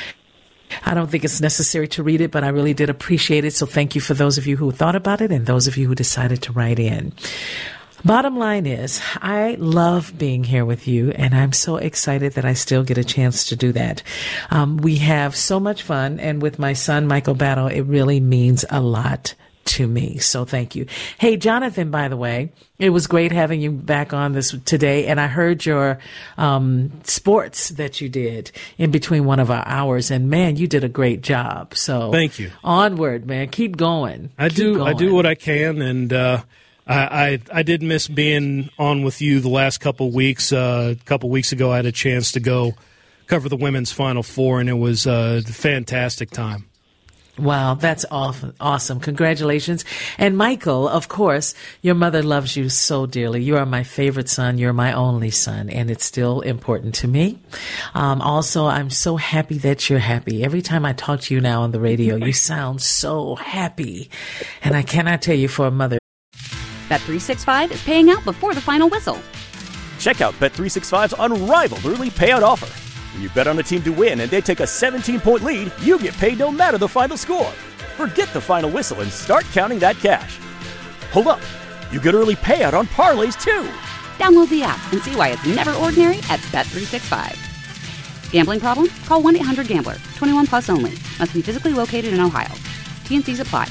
I don't think it's necessary to read it, but I really did appreciate it. So thank you for those of you who thought about it and those of you who decided to write in. Bottom line is, I love being here with you, and I'm so excited that I still get a chance to do that. Um, we have so much fun, and with my son, Michael Battle, it really means a lot to me. So thank you. Hey, Jonathan, by the way, it was great having you back on this today. And I heard your um, sports that you did in between one of our hours. And man, you did a great job. So Thank you. Onward, man. Keep going. I Keep do. going. I do what I can, and uh, I, I I did miss being on with you the last couple weeks. Uh, a couple weeks ago, I had a chance to go cover the women's Final Four, and it was a fantastic time. Wow, that's awesome. Congratulations. And Michael, of course, your mother loves you so dearly. You are my favorite son. You're my only son, and it's still important to me. Um, also, I'm so happy that you're happy. Every time I talk to you now on the radio, you sound so happy. And I cannot tell you, for a mother. Bet three sixty-five is paying out before the final whistle. Check out Bet three sixty-five's unrivaled early payout offer. When you bet on a team to win and they take a seventeen-point lead, you get paid no matter the final score. Forget the final whistle and start counting that cash. Hold up. You get early payout on parlays, too. Download the app and see why it's never ordinary at Bet three sixty-five. Gambling problem? Call one eight hundred gambler. twenty-one plus only. Must be physically located in Ohio. T N Cs apply.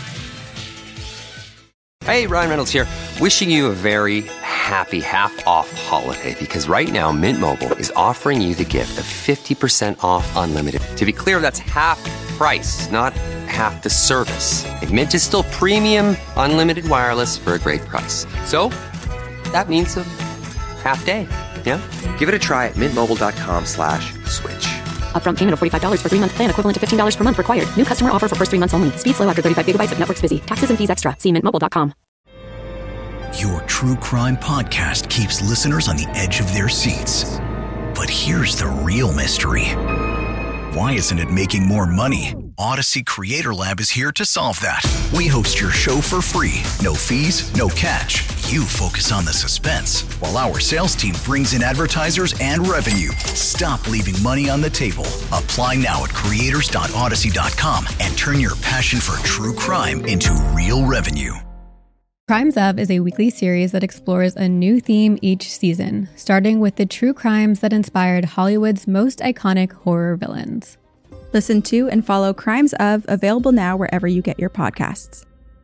Hey, Ryan Reynolds here. Wishing you a very happy half-off holiday, because right now Mint Mobile is offering you the gift of fifty percent off unlimited. To be clear, that's half price, not half the service. And Mint is still premium unlimited wireless for a great price. So that means a half day, yeah? Give it a try at mintmobile.com slash switch. Upfront payment of forty-five dollars for three-month plan, equivalent to fifteen dollars per month required. New customer offer for first three months only. Speed slow after thirty-five gigabytes if network's busy. Taxes and fees extra. See mint mobile dot com. Your true crime podcast keeps listeners on the edge of their seats. But here's the real mystery. Why isn't it making more money? Odyssey Creator Lab is here to solve that. We host your show for free. No fees, no catch. You focus on the suspense, while our sales team brings in advertisers and revenue. Stop leaving money on the table. Apply now at creators dot odyssey dot com and turn your passion for true crime into real revenue. Crimes Of is a weekly series that explores a new theme each season, starting with the true crimes that inspired Hollywood's most iconic horror villains. Listen to and follow Crimes Of, available now wherever you get your podcasts.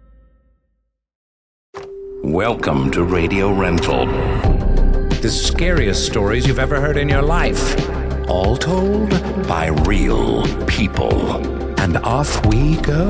Welcome to Radio Rental. The scariest stories you've ever heard in your life. All told by real people. And off we go.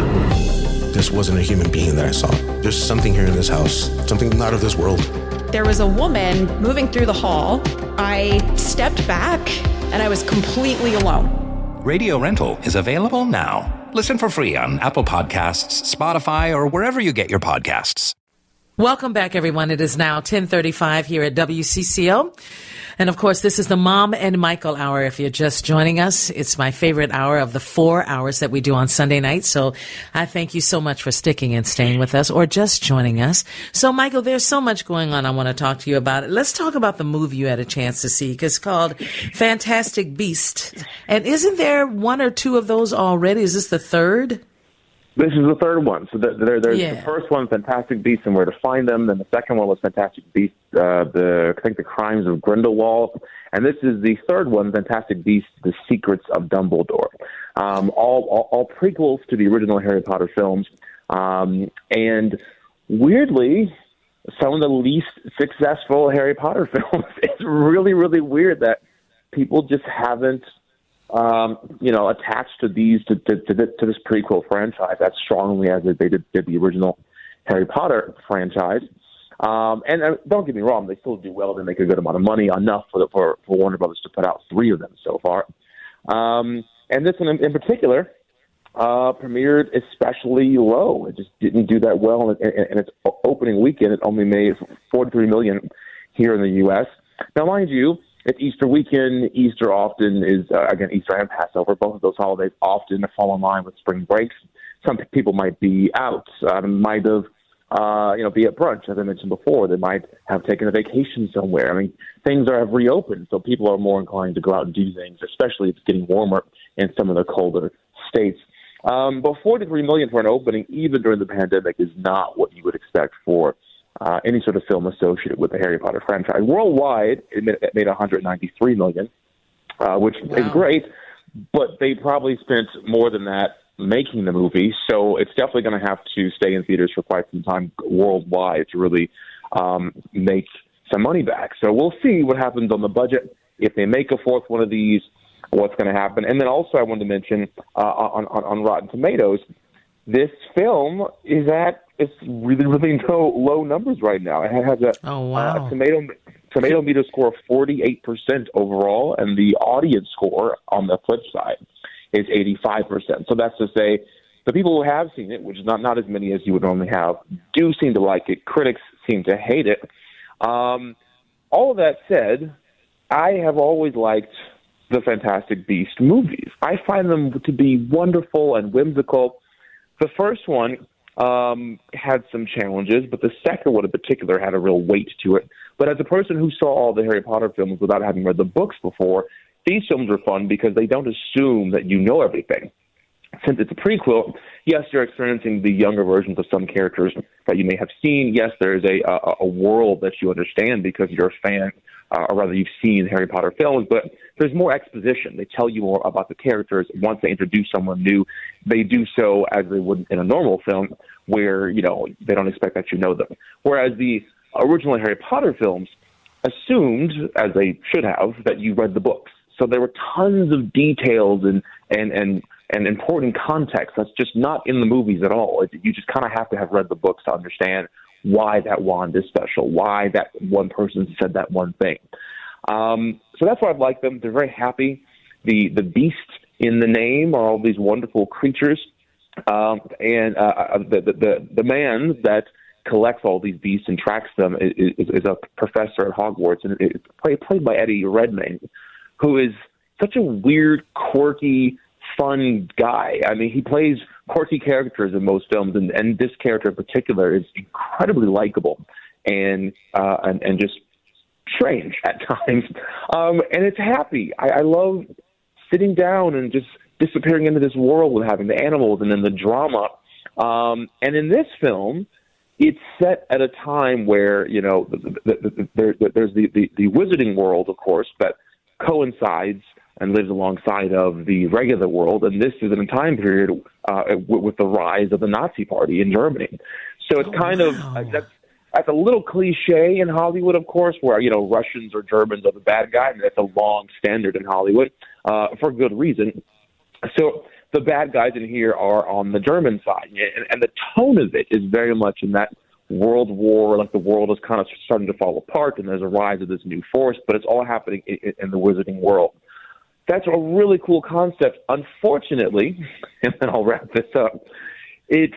This wasn't a human being that I saw. There's something here in this house, something not of this world. There was a woman moving through the hall. I stepped back and I was completely alone. Radio Rental is available now. Listen for free on Apple Podcasts, Spotify, or wherever you get your podcasts. Welcome back, everyone. It is now ten thirty-five here at W C C O. And, of course, this is the Mom and Michael Hour. If you're just joining us, it's my favorite hour of the four hours that we do on Sunday nights. So I thank you so much for sticking and staying with us or just joining us. So, Michael, there's so much going on I want to talk to you about. Let's talk about the movie you had a chance to see, 'cause it's called Fantastic Beasts. And isn't there one or two of those already? Is this the third? This is the third one. So there, there's Yeah. the first one, Fantastic Beasts and Where to Find Them. Then the second one was Fantastic Beasts, uh, the I think the Crimes of Grindelwald. And this is the third one, Fantastic Beasts: The Secrets of Dumbledore. Um, all, all all prequels to the original Harry Potter films. Um, and weirdly, some of the least successful Harry Potter films. It's really, really weird that people just haven't Um, you know, attached to these to, to, to, to this prequel franchise as strongly as they did, did the original Harry Potter franchise. Um, and uh, don't get me wrong, they still do well. They make a good amount of money, enough for the, for, for Warner Brothers to put out three of them so far. Um, and this one in, in particular uh, premiered especially low. It just didn't do that well in, in, in its opening weekend. It only made forty-three million dollars here in the U S. Now, mind you, it's Easter weekend. Easter often is, uh, again, Easter and Passover. Both of those holidays often fall in line with spring breaks. Some people might be out, uh, might have, uh, you know, be at brunch, as I mentioned before. They might have taken a vacation somewhere. I mean, things are have reopened, so people are more inclined to go out and do things, especially if it's getting warmer in some of the colder states. Um, but forty-three million dollars for an opening, even during the pandemic, is not what you would expect for Uh, any sort of film associated with the Harry Potter franchise. Worldwide, it made, it made one hundred ninety-three million dollars, uh, which wow. is great, but they probably spent more than that making the movie, so it's definitely going to have to stay in theaters for quite some time worldwide to really um, make some money back. So we'll see what happens on the budget. If they make a fourth one of these, what's going to happen. And then also I wanted to mention uh, on, on, on Rotten Tomatoes, this film is at it's really, really low, low numbers right now. It has a, oh, wow. uh, tomato tomato meter score of forty-eight percent overall, and the audience score on the flip side is eighty-five percent. So that's to say the people who have seen it, which is not, not as many as you would normally have, do seem to like it. Critics seem to hate it. Um, all of that said, I have always liked the Fantastic Beast movies. I find them to be wonderful and whimsical. The first one um, had some challenges, but the second one in particular had a real weight to it. But as a person who saw all the Harry Potter films without having read the books before, these films are fun because they don't assume that you know everything. Since it's a prequel, yes, you're experiencing the younger versions of some characters that you may have seen. Yes, there is a, a, a world that you understand because you're a fan, uh, or rather you've seen Harry Potter films, but there's more exposition. They tell you more about the characters. Once they introduce someone new, they do so as they would in a normal film where, you know, they don't expect that you know them. Whereas the original Harry Potter films assumed, as they should have, that you read the books. So there were tons of details and, and, and, and important context that's just not in the movies at all. You just kind of have to have read the books to understand why that wand is special, why that one person said that one thing. Um, so that's why I like them. They're very happy. The the beast in the name are all these wonderful creatures, um, and uh, the, the the man that collects all these beasts and tracks them is, is a professor at Hogwarts, and it's played, played by Eddie Redmayne, who is such a weird, quirky, fun guy. I mean, he plays quirky characters in most films, and, and this character in particular is incredibly likable and uh, and, and just strange at times. Um, and it's happy. I, I love sitting down and just disappearing into this world with having the animals and then the drama. Um, and in this film, it's set at a time where, you know, the, the, the, the, there's the, the, the wizarding world, of course, that coincides and lives alongside of the regular world. And this is in a time period uh, w- with the rise of the Nazi Party in Germany. So it's oh, kind wow. of, uh, that's, that's a little cliche in Hollywood, of course, where, you know, Russians or Germans are the bad guy. And that's a long standard in Hollywood uh, for good reason. So the bad guys in here are on the German side, and, and the tone of it is very much in that World War, like the world is kind of starting to fall apart, and there's a rise of this new force, but it's all happening in, in the wizarding world. That's a really cool concept. Unfortunately, and then I'll wrap this up, it's,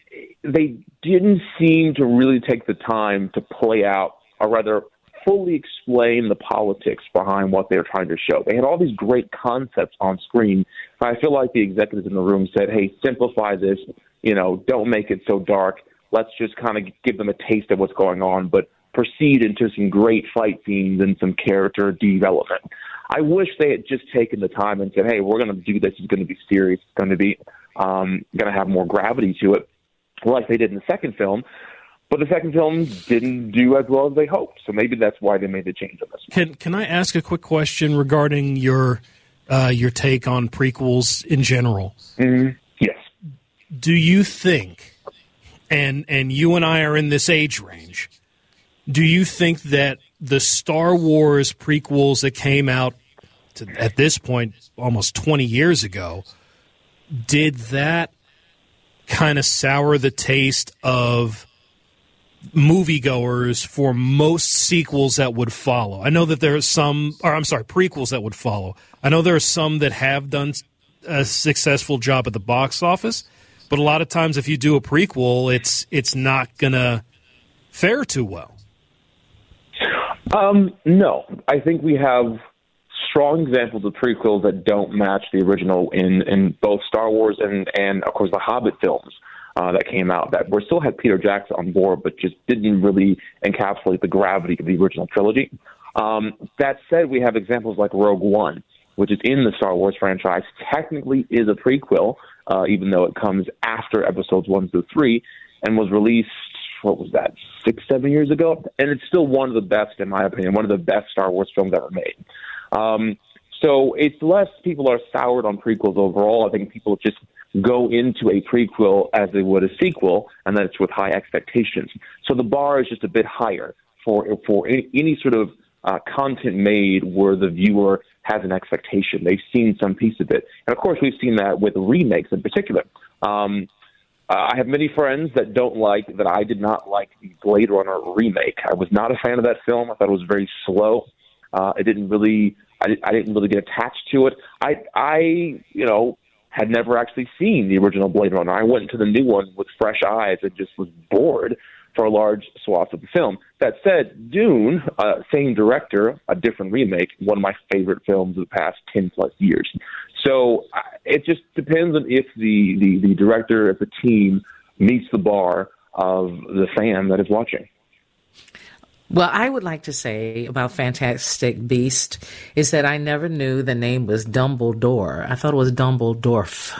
they didn't seem to really take the time to play out, or rather fully explain the politics behind what they were trying to show. They had all these great concepts on screen. I feel like the executives in the room said, hey, simplify this, you know, don't make it so dark. Let's just kind of give them a taste of what's going on, but proceed into some great fight scenes and some character development. I wish they had just taken the time and said, hey, we're going to do this. It's going to be serious. It's going to be um, going to have more gravity to it, like they did in the second film. But the second film didn't do as well as they hoped, so maybe that's why they made the change on this. Can Can I ask a quick question regarding your uh, your take on prequels in general? Mm-hmm. Yes. Do you think, and and you and I are in this age range, do you think that the Star Wars prequels that came out to, at this point almost twenty years ago, did that kind of sour the taste of moviegoers for most sequels that would follow? I know that there are some, or I'm sorry, prequels that would follow. I know there are some that have done a successful job at the box office, but a lot of times if you do a prequel, it's it's not going to fare too well. Um, no, I think we have strong examples of prequels that don't match the original in, in both Star Wars and, and, of course, the Hobbit films. Uh, that came out that we still had Peter Jackson on board, but just didn't really encapsulate the gravity of the original trilogy. Um, that said, we have examples like Rogue One, which is in the Star Wars franchise, technically is a prequel, uh, even though it comes after episodes one through three, and was released, what was that, six, seven years ago? And it's still one of the best, in my opinion, one of the best Star Wars films ever made. Um, so it's less people are soured on prequels overall. I think people just go into a prequel as they would a sequel, and that's with high expectations. So the bar is just a bit higher for for any, any sort of uh, content made where the viewer has an expectation. They've seen some piece of it. And, of course, we've seen that with remakes in particular. Um, uh, I have many friends that don't like, that I did not like the Blade Runner remake. I was not a fan of that film. I thought it was very slow. Uh, it didn't really, I, I didn't really get attached to it. I, I, you know, had never actually seen the original Blade Runner. I went into the new one with fresh eyes and just was bored for a large swath of the film. That said, Dune, uh, same director, a different remake, one of my favorite films of the past ten plus years. So uh, it just depends on if the, the, the director, if the team meets the bar of the fan that is watching. Well, I would like to say about Fantastic Beast is that I never knew the name was Dumbledore. I thought it was Dumbledorf.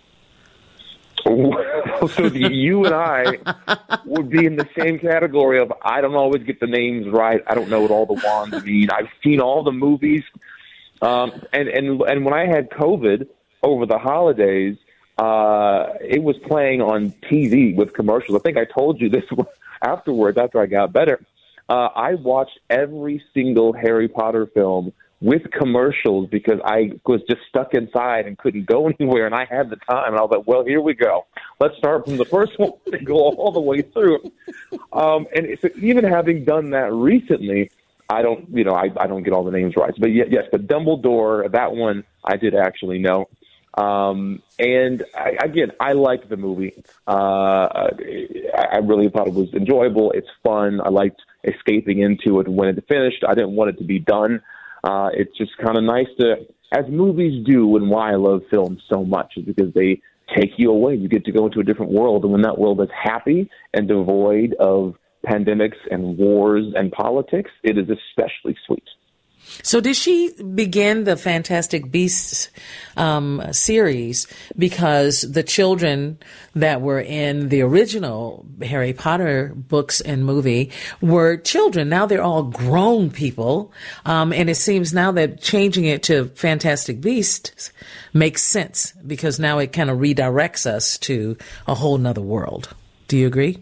So the, you and I would be in the same category of I don't always get the names right. I don't know what all the wands mean. I've seen all the movies. Um, and, and, and when I had COVID over the holidays, uh, it was playing on T V with commercials. I think I told you this afterwards after I got better. Uh, I watched every single Harry Potter film with commercials because I was just stuck inside and couldn't go anywhere, and I had the time. And I was like, well, here we go. Let's start from the first one and go all the way through. Um, and so even having done that recently, I don't, you know, I, I don't get all the names right. But yes, but Dumbledore, that one I did actually know. Um, and I, again, I liked the movie. Uh, I, I really thought it was enjoyable. It's fun. I liked escaping into it when it finished. I didn't want it to be done. Uh, it's just kind of nice to, as movies do, and why I love films so much is because they take you away. You get to go into a different world, and when that world is happy and devoid of pandemics and wars and politics, it is especially sweet. So did she begin the Fantastic Beasts um, series because the children that were in the original Harry Potter books and movie were children? Now they're all grown people. Um, and it seems now that changing it to Fantastic Beasts makes sense because now it kind of redirects us to a whole nother world. Do you agree?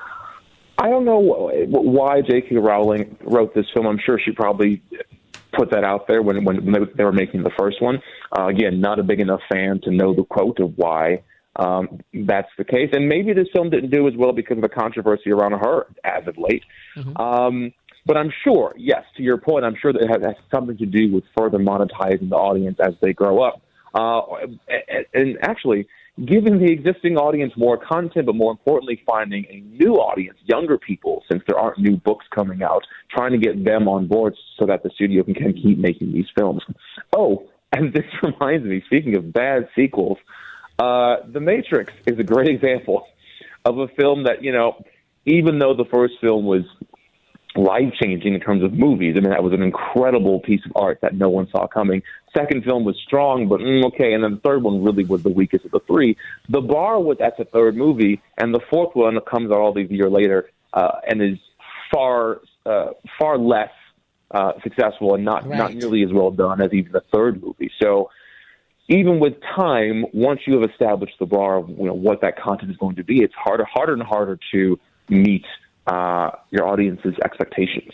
I don't know why J K. Rowling wrote this film. I'm sure she probably put that out there when when they were making the first one. Uh, again, not a big enough fan to know the quote of why um, that's the case. And maybe this film didn't do as well because of the controversy around her as of late. Mm-hmm. Um, but I'm sure, yes, to your point, I'm sure that it has, has something to do with further monetizing the audience as they grow up. Uh, and, and actually, giving the existing audience more content, but more importantly, finding a new audience, younger people, since there aren't new books coming out, trying to get them on board so that the studio can, can keep making these films. Oh, and this reminds me, speaking of bad sequels, uh, The Matrix is a great example of a film that, you know, even though the first film was life-changing in terms of movies, I mean, that was an incredible piece of art that no one saw coming. Second film was strong, but mm, okay, and then the third one really was the weakest of the three. The bar was at the third movie, and the fourth one comes out all these years later uh, and is far, uh, far less uh, successful and not, right. not nearly as well done as even the third movie. So even with time, once you have established the bar of, you know, what that content is going to be, it's harder, harder and harder to meet uh, your audience's expectations.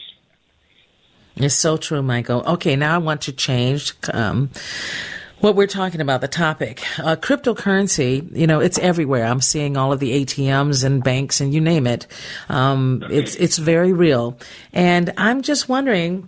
It's so true, Michael. Okay, now I want to change um, what we're talking about, the topic. Uh, cryptocurrency, you know, it's everywhere. I'm seeing all of the A T Ms and banks and you name it. Um, it's it's very real. And I'm just wondering,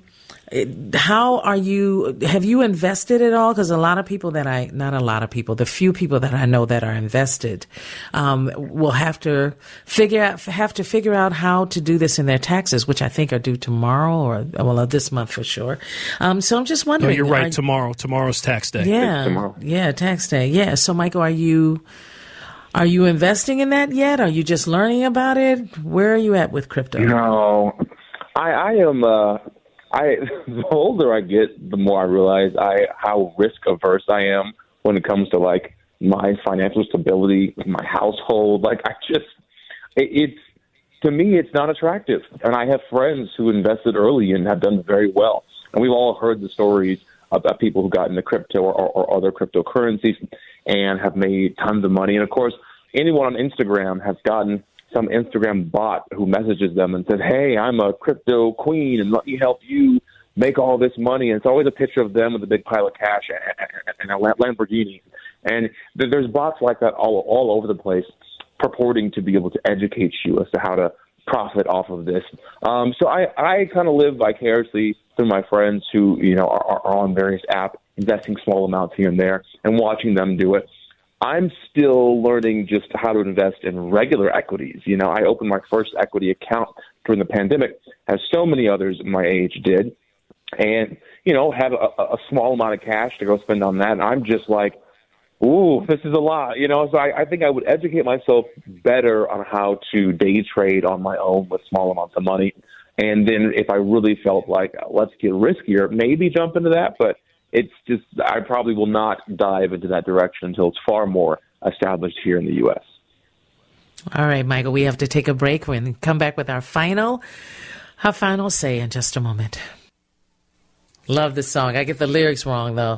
how are you, have you invested at all? Because a lot of people that I, not a lot of people, the few people that I know that are invested, um, will have to figure out, have to figure out how to do this in their taxes, which I think are due tomorrow or, well, this month for sure. Um, so I'm just wondering. No, you're right. Are, tomorrow. Tomorrow's tax day. Yeah. Tomorrow. Yeah. Tax day. Yeah. So Michael, are you, are you investing in that yet? Are you just learning about it? Where are you at with crypto? No, I, I am, uh, I, the older I get, the more I realize I how risk averse I am when it comes to like my financial stability, my household. Like I just, it, it's to me, it's not attractive. And I have friends who invested early and have done very well. And we've all heard the stories about people who got into crypto or, or, or other cryptocurrencies and have made tons of money. And of course, anyone on Instagram has gotten some Instagram bot who messages them and says, hey, I'm a crypto queen and let me help you make all this money. And it's always a picture of them with a big pile of cash and a Lamborghini. And there's bots like that all, all over the place purporting to be able to educate you as to how to profit off of this. Um, so I, I kind of live vicariously through my friends who, you know, are, are on various apps, investing small amounts here and there and watching them do it. I'm still learning just how to invest in regular equities. You know, I opened my first equity account during the pandemic, as so many others my age did, and, you know, have a, a small amount of cash to go spend on that. And I'm just like, ooh, this is a lot, you know, so I, I think I would educate myself better on how to day trade on my own with small amounts of money. And then if I really felt like, let's get riskier, maybe jump into that. But it's just, I probably will not dive into that direction until it's far more established here in the U S. All right, Michael, we have to take a break and come back with our final, our final say in just a moment. Love this song. I get the lyrics wrong, though.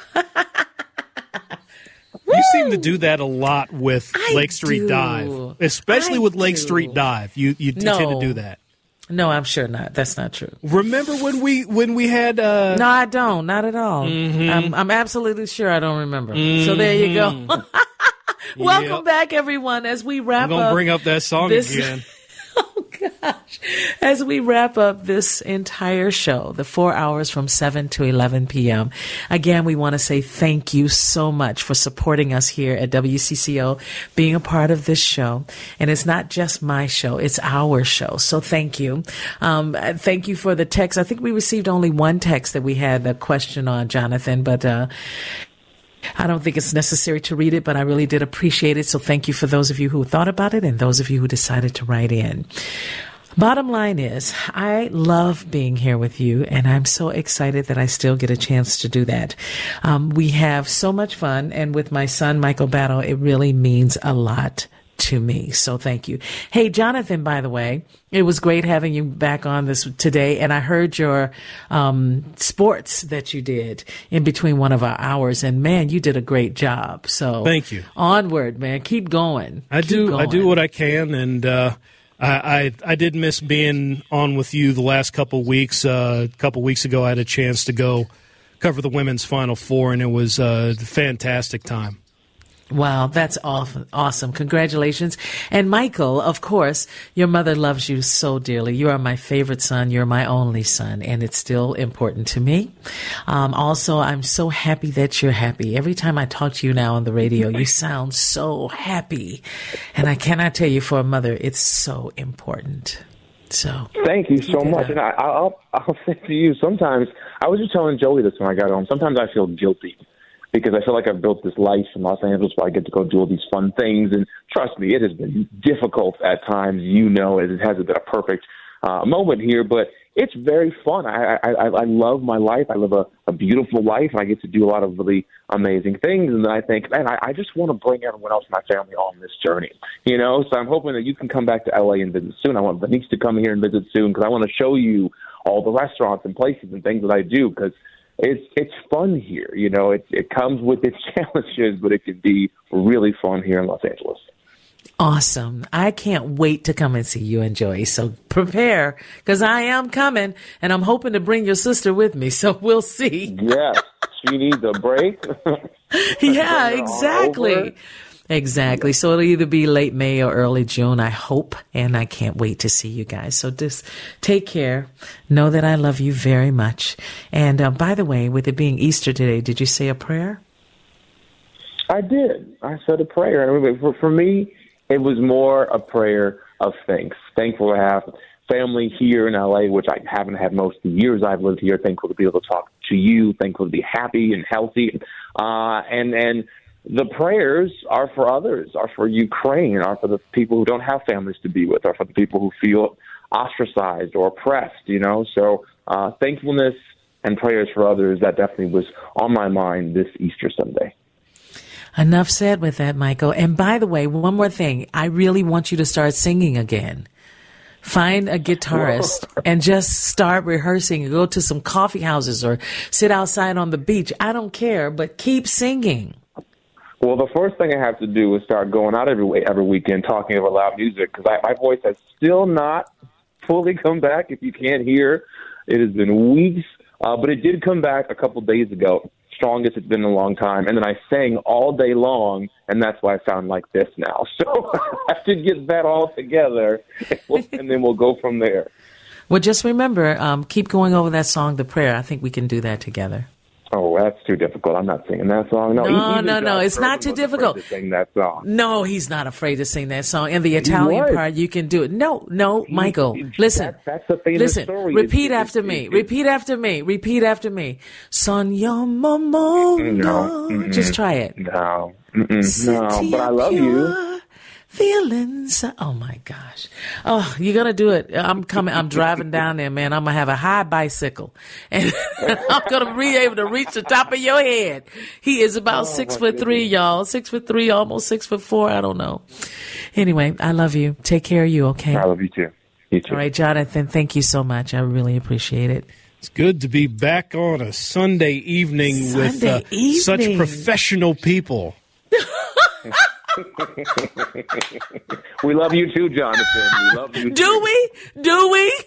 You seem to do that a lot with I Lake Street do. Dive, especially I with Lake do. Street Dive. You you No. tend to do that. No, I'm sure not. That's not true. Remember when we when we had? Uh... No, I don't. Not at all. Mm-hmm. I'm, I'm absolutely sure I don't remember. Mm-hmm. So there you go. Welcome Yep. back, everyone, as we wrap I'm gonna up. bring up that song this... again. Oh gosh. As we wrap up this entire show, the four hours from seven to eleven p.m., again, we want to say thank you so much for supporting us here at W C C O, being a part of this show. And it's not just my show, it's our show. So thank you. Um, thank you for the text. I think we received only one text that we had a question on, Jonathan, but uh, I don't think it's necessary to read it, but I really did appreciate it. So thank you for those of you who thought about it and those of you who decided to write in. Bottom line is, I love being here with you, and I'm so excited that I still get a chance to do that. Um, we have so much fun, and with my son, Michael Battle, it really means a lot to me. So thank you. Hey, Jonathan, by the way, it was great having you back on this today. And I heard your um, sports that you did in between one of our hours. And man, you did a great job. So thank you. Onward, man. Keep going. I Keep do. going. I do what I can. And uh, I, I I did miss being on with you the last couple of weeks. Uh, a couple of weeks ago, I had a chance to go cover the women's Final Four, and it was a fantastic time. Wow, that's awesome. Congratulations. And Michael, of course, your mother loves you so dearly. You are my favorite son. You're my only son, and it's still important to me. Um, also, I'm so happy that you're happy. Every time I talk to you now on the radio, you sound so happy. And I cannot tell you, for a mother, it's so important. So thank you so much. up. And I, I'll, I'll say to you, sometimes, I was just telling Joey this when I got home, sometimes I feel guilty, because I feel like I've built this life in Los Angeles where I get to go do all these fun things. And trust me, it has been difficult at times. You know, it hasn't been a perfect uh, moment here, but it's very fun. I, I, I love my life. I live a, a beautiful life, and I get to do a lot of really amazing things. And then I think, man, I, I just want to bring everyone else in my family on this journey, you know? So I'm hoping that you can come back to L A and visit soon. I want Denise to come here and visit soon, because I want to show you all the restaurants and places and things that I do, because It's it's fun here, you know. It it comes with its challenges, but it can be really fun here in Los Angeles. Awesome! I can't wait to come and see you and Joey. So prepare, because I am coming, and I'm hoping to bring your sister with me. So we'll see. Yes, she needs a break. Yeah, exactly. Exactly. So it'll either be late May or early June, I hope. And I can't wait to see you guys. So just take care. Know that I love you very much. And uh, by the way, with it being Easter today, did you say a prayer? I did. I said a prayer. I mean, for, for me, it was more a prayer of thanks. Thankful to have family here in L A, which I haven't had most of the years I've lived here. Thankful to be able to talk to you. Thankful to be happy and healthy. Uh, and, and, The prayers are for others, are for Ukraine, are for the people who don't have families to be with, are for the people who feel ostracized or oppressed, you know. So uh, thankfulness and prayers for others, that definitely was on my mind this Easter Sunday. Enough said with that, Michael. And by the way, one more thing. I really want you to start singing again. Find a guitarist and just start rehearsing and go to some coffee houses or sit outside on the beach. I don't care, but keep singing. Well, the first thing I have to do is start going out every every weekend talking over loud music, because my voice has still not fully come back. If you can't hear, it has been weeks, uh, but it did come back a couple days ago, strongest it's been in a long time. And then I sang all day long, and that's why I sound like this now. So I have to get that all together, and then we'll go from there. Well, just remember, um, keep going over that song, The Prayer. I think we can do that together. Oh, that's too difficult. I'm not singing that song. No, no, no, no. It's not too difficult. To sing that song. No, he's not afraid to sing that song. And the Italian part, you can do it. No, no, Michael, he, listen. That, that's the thing. Listen, story. repeat it's, after it's, me. It's, repeat after me. Repeat after me. Sogno mondo. No. Mm-mm. Just try it. No. Mm-mm. No, but I love you. Feelings. Oh my gosh. Oh, you're going to do it. I'm coming. I'm driving down there, man. I'm going to have a high bicycle and I'm going to be able to reach the top of your head. He is about oh, six foot three, y'all. Six foot three, almost six foot four. I don't know. Anyway, I love you. Take care of you. Okay. I love you too. You too. All right, Jonathan. Thank you so much. I really appreciate it. It's good to be back on a Sunday evening Sunday with uh, evening. such professional people. We love you too, Jonathan. We love you. Do too. we? Do we?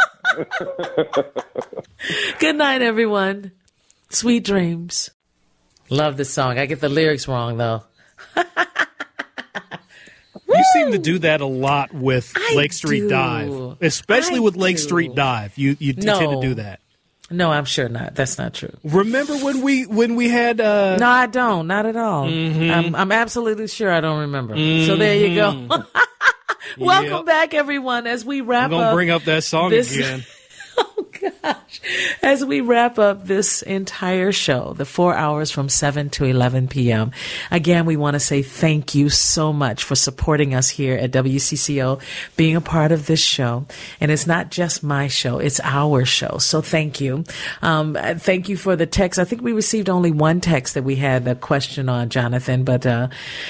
Good night, everyone. Sweet dreams. Love this song. I get the lyrics wrong, though. You you seem to do that a lot with I Lake Street do. Dive, especially I with Lake do. Street Dive. You you No. tend to do that. No, I'm sure not. That's not true. Remember when we when we had? Uh, No, I don't. Not at all. Mhm. I'm, I'm absolutely sure I don't remember. So there you go. Welcome Yep. back, everyone, as we wrap I'm gonna up. bring up that song this- again. Gosh, as we wrap up this entire show, the four hours from seven to eleven p.m., again, we want to say thank you so much for supporting us here at W C C O, being a part of this show. And it's not just my show, it's our show. So thank you. Um, thank you for the text. I think we received only one text that we had a question on, Jonathan, but, uh,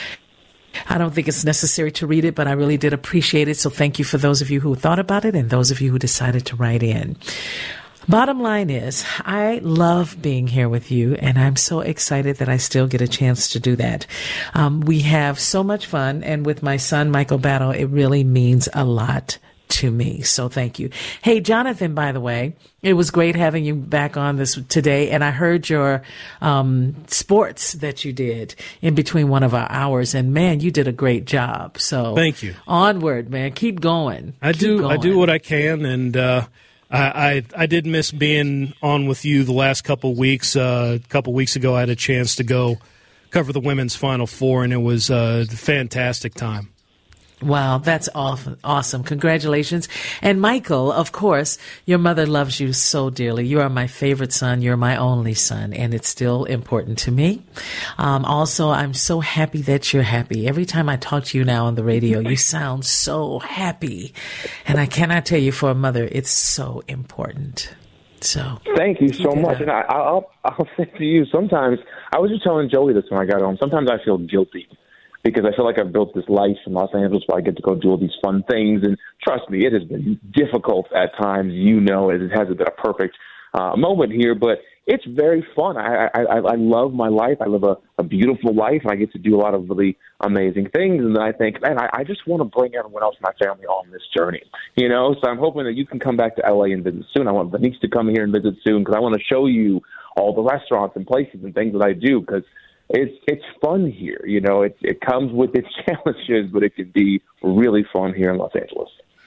I don't think it's necessary to read it, but I really did appreciate it. So thank you for those of you who thought about it and those of you who decided to write in. Bottom line is, I love being here with you, and I'm so excited that I still get a chance to do that. Um, we have so much fun, and with my son, Michael Battle, it really means a lot to me. So thank you. Hey, Jonathan, by the way, it was great having you back on this today. And I heard your um, sports that you did in between one of our hours. And man, you did a great job. So Thank you. Onward, man. Keep going. I Keep do. going. I do what I can, and uh, I, I I did miss being on with you the last couple weeks. Uh, a couple weeks ago, I had a chance to go cover the women's Final Four, and it was a fantastic time. Wow, that's awesome. Awesome. Congratulations. And Michael, of course, your mother loves you so dearly. You are my favorite son. You're my only son, and it's still important to me. Um, also, I'm so happy that you're happy. Every time I talk to you now on the radio, you sound so happy. And I cannot tell you, for a mother, it's so important. So thank you so much. And I, I'll, I'll say to you, sometimes, I was just telling Joey this when I got home, sometimes I feel guilty, because I feel like I've built this life in Los Angeles where I get to go do all these fun things. And trust me, it has been difficult at times. You know, it hasn't been a perfect uh, moment here, but it's very fun. I, I, I love my life. I live a, a beautiful life, and I get to do a lot of really amazing things. And then I think, man, I, I just want to bring everyone else in my family on this journey, you know? So I'm hoping that you can come back to L A and visit soon. I want Denise to come here and visit soon, because I want to show you all the restaurants and places and things that I do, because It's it's fun here, you know. It it comes with its challenges, but it can be really fun here in Los Angeles.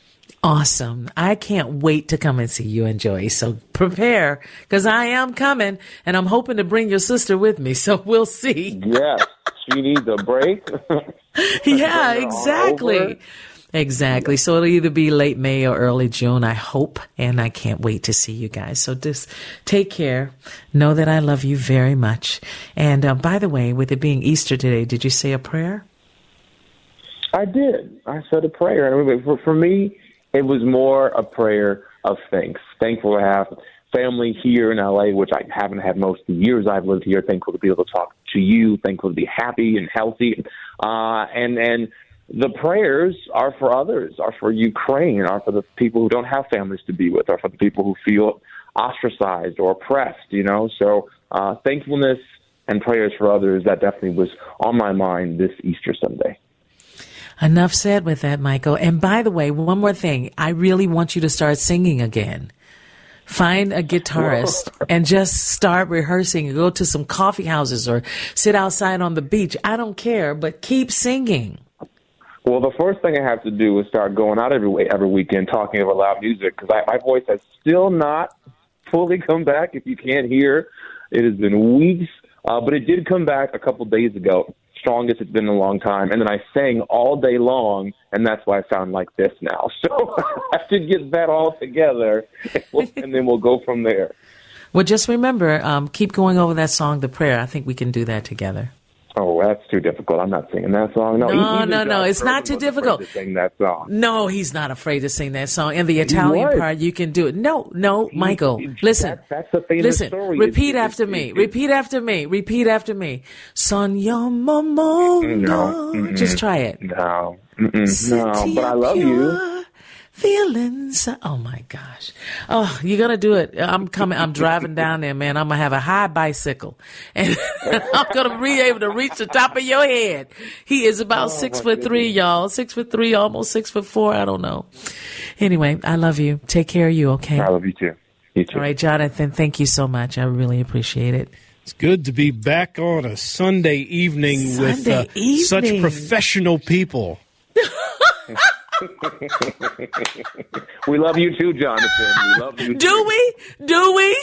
Awesome. I can't wait to come and see you and Joey. So prepare, because I am coming, and I'm hoping to bring your sister with me. So we'll see. Yes, she needs a break. Yeah, exactly. Exactly. So it'll either be late May or early June, I hope, and I can't wait to see you guys. So just take care. Know that I love you very much. And uh, by the way, with it being Easter today, did you say a prayer? I did. I said a prayer. I mean, for, for me, it was more a prayer of thanks. Thankful to have family here in L A, which I haven't had most of the years I've lived here. Thankful to be able to talk to you. Thankful to be happy and healthy. Uh, and, and, The prayers are for others, are for Ukraine, are for the people who don't have families to be with, are for the people who feel ostracized or oppressed, you know. So uh, thankfulness and prayers for others, that definitely was on my mind this Easter Sunday. Enough said with that, Michael. And by the way, one more thing. I really want you to start singing again. Find a guitarist and just start rehearsing. Go to some coffee houses or sit outside on the beach. I don't care, but keep singing. Well, the first thing I have to do is start going out every every weekend talking over loud music, because my voice has still not fully come back. If you can't hear, it has been weeks, uh, but it did come back a couple days ago. Strongest it's been in a long time. And then I sang all day long, and that's why I sound like this now. So I have to get that all together, and then we'll go from there. Well, just remember, um, keep going over that song, The Prayer. I think we can do that together. Oh, that's too difficult. I'm not singing that song. No, no, no, no. It's not too difficult. To sing that song. No, he's not afraid to sing that song. And the Italian what? part, you can do it. No, no, he, Michael, he, listen. That, that's the famous listen, story. repeat it's, after it's, me. It's, repeat after me. Repeat after me. Sonia Momondo. No. Mm-mm. Just try it. No. Mm-mm. No, but I love you. Feelings. Oh my gosh. Oh, you're going to do it. I'm coming. I'm driving down there, man. I'm going to have a high bicycle and I'm going to be able to reach the top of your head. He is about oh, six foot three, y'all. Six foot three, almost six foot four. I don't know. Anyway, I love you. Take care of you. Okay. I love you too. You too. All right, Jonathan. Thank you so much. I really appreciate it. It's good to be back on a Sunday evening Sunday with uh, evening. such professional people. We love you too, Jonathan. We love you too. Do we? Do we?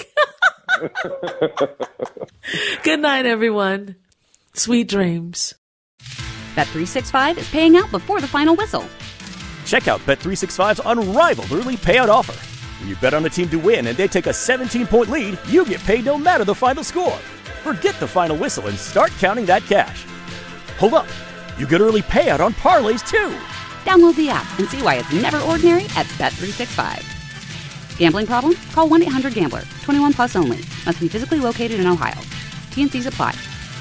Good night, everyone. Sweet dreams. Bet three sixty-five is paying out before the final whistle. Check out Bet three sixty-five's unrivaled early payout offer. When you bet on a team to win and they take a seventeen-point lead, you get paid no matter the final score. Forget the final whistle and start counting that cash. Hold up. You get early payout on parlays, too. Download the app and see why it's never ordinary at Bet three sixty-five. Gambling problem? Call one eight hundred gambler. twenty-one plus only. Must be physically located in Ohio. T N Cs apply.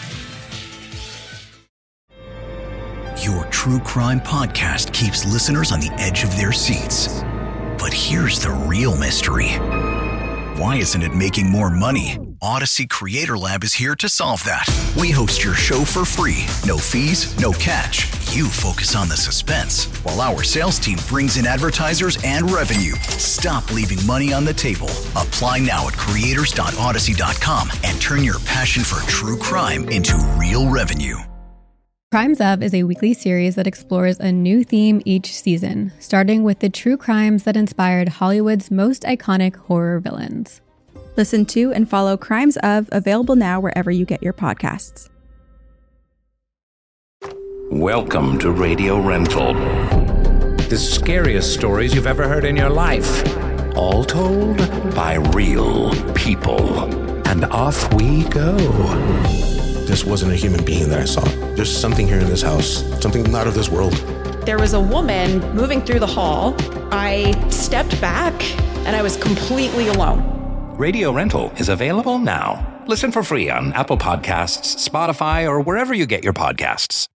Your true crime podcast keeps listeners on the edge of their seats. But here's the real mystery. Why isn't it making more money? Odyssey Creator Lab is here to solve that. We host your show for free. No fees, no catch. You focus on the suspense, while our sales team brings in advertisers and revenue. Stop leaving money on the table. Apply now at creators dot odyssey dot com and turn your passion for true crime into real revenue. Crimes Of is a weekly series that explores a new theme each season, starting with the true crimes that inspired Hollywood's most iconic horror villains. Listen to and follow Crimes Of, available now wherever you get your podcasts. Welcome to Radio Rental. The scariest stories you've ever heard in your life. All told by real people. And off we go. This wasn't a human being that I saw. There's something here in this house, something not of this world. There was a woman moving through the hall. I stepped back and I was completely alone. Radio Rental is available now. Listen for free on Apple Podcasts, Spotify, or wherever you get your podcasts.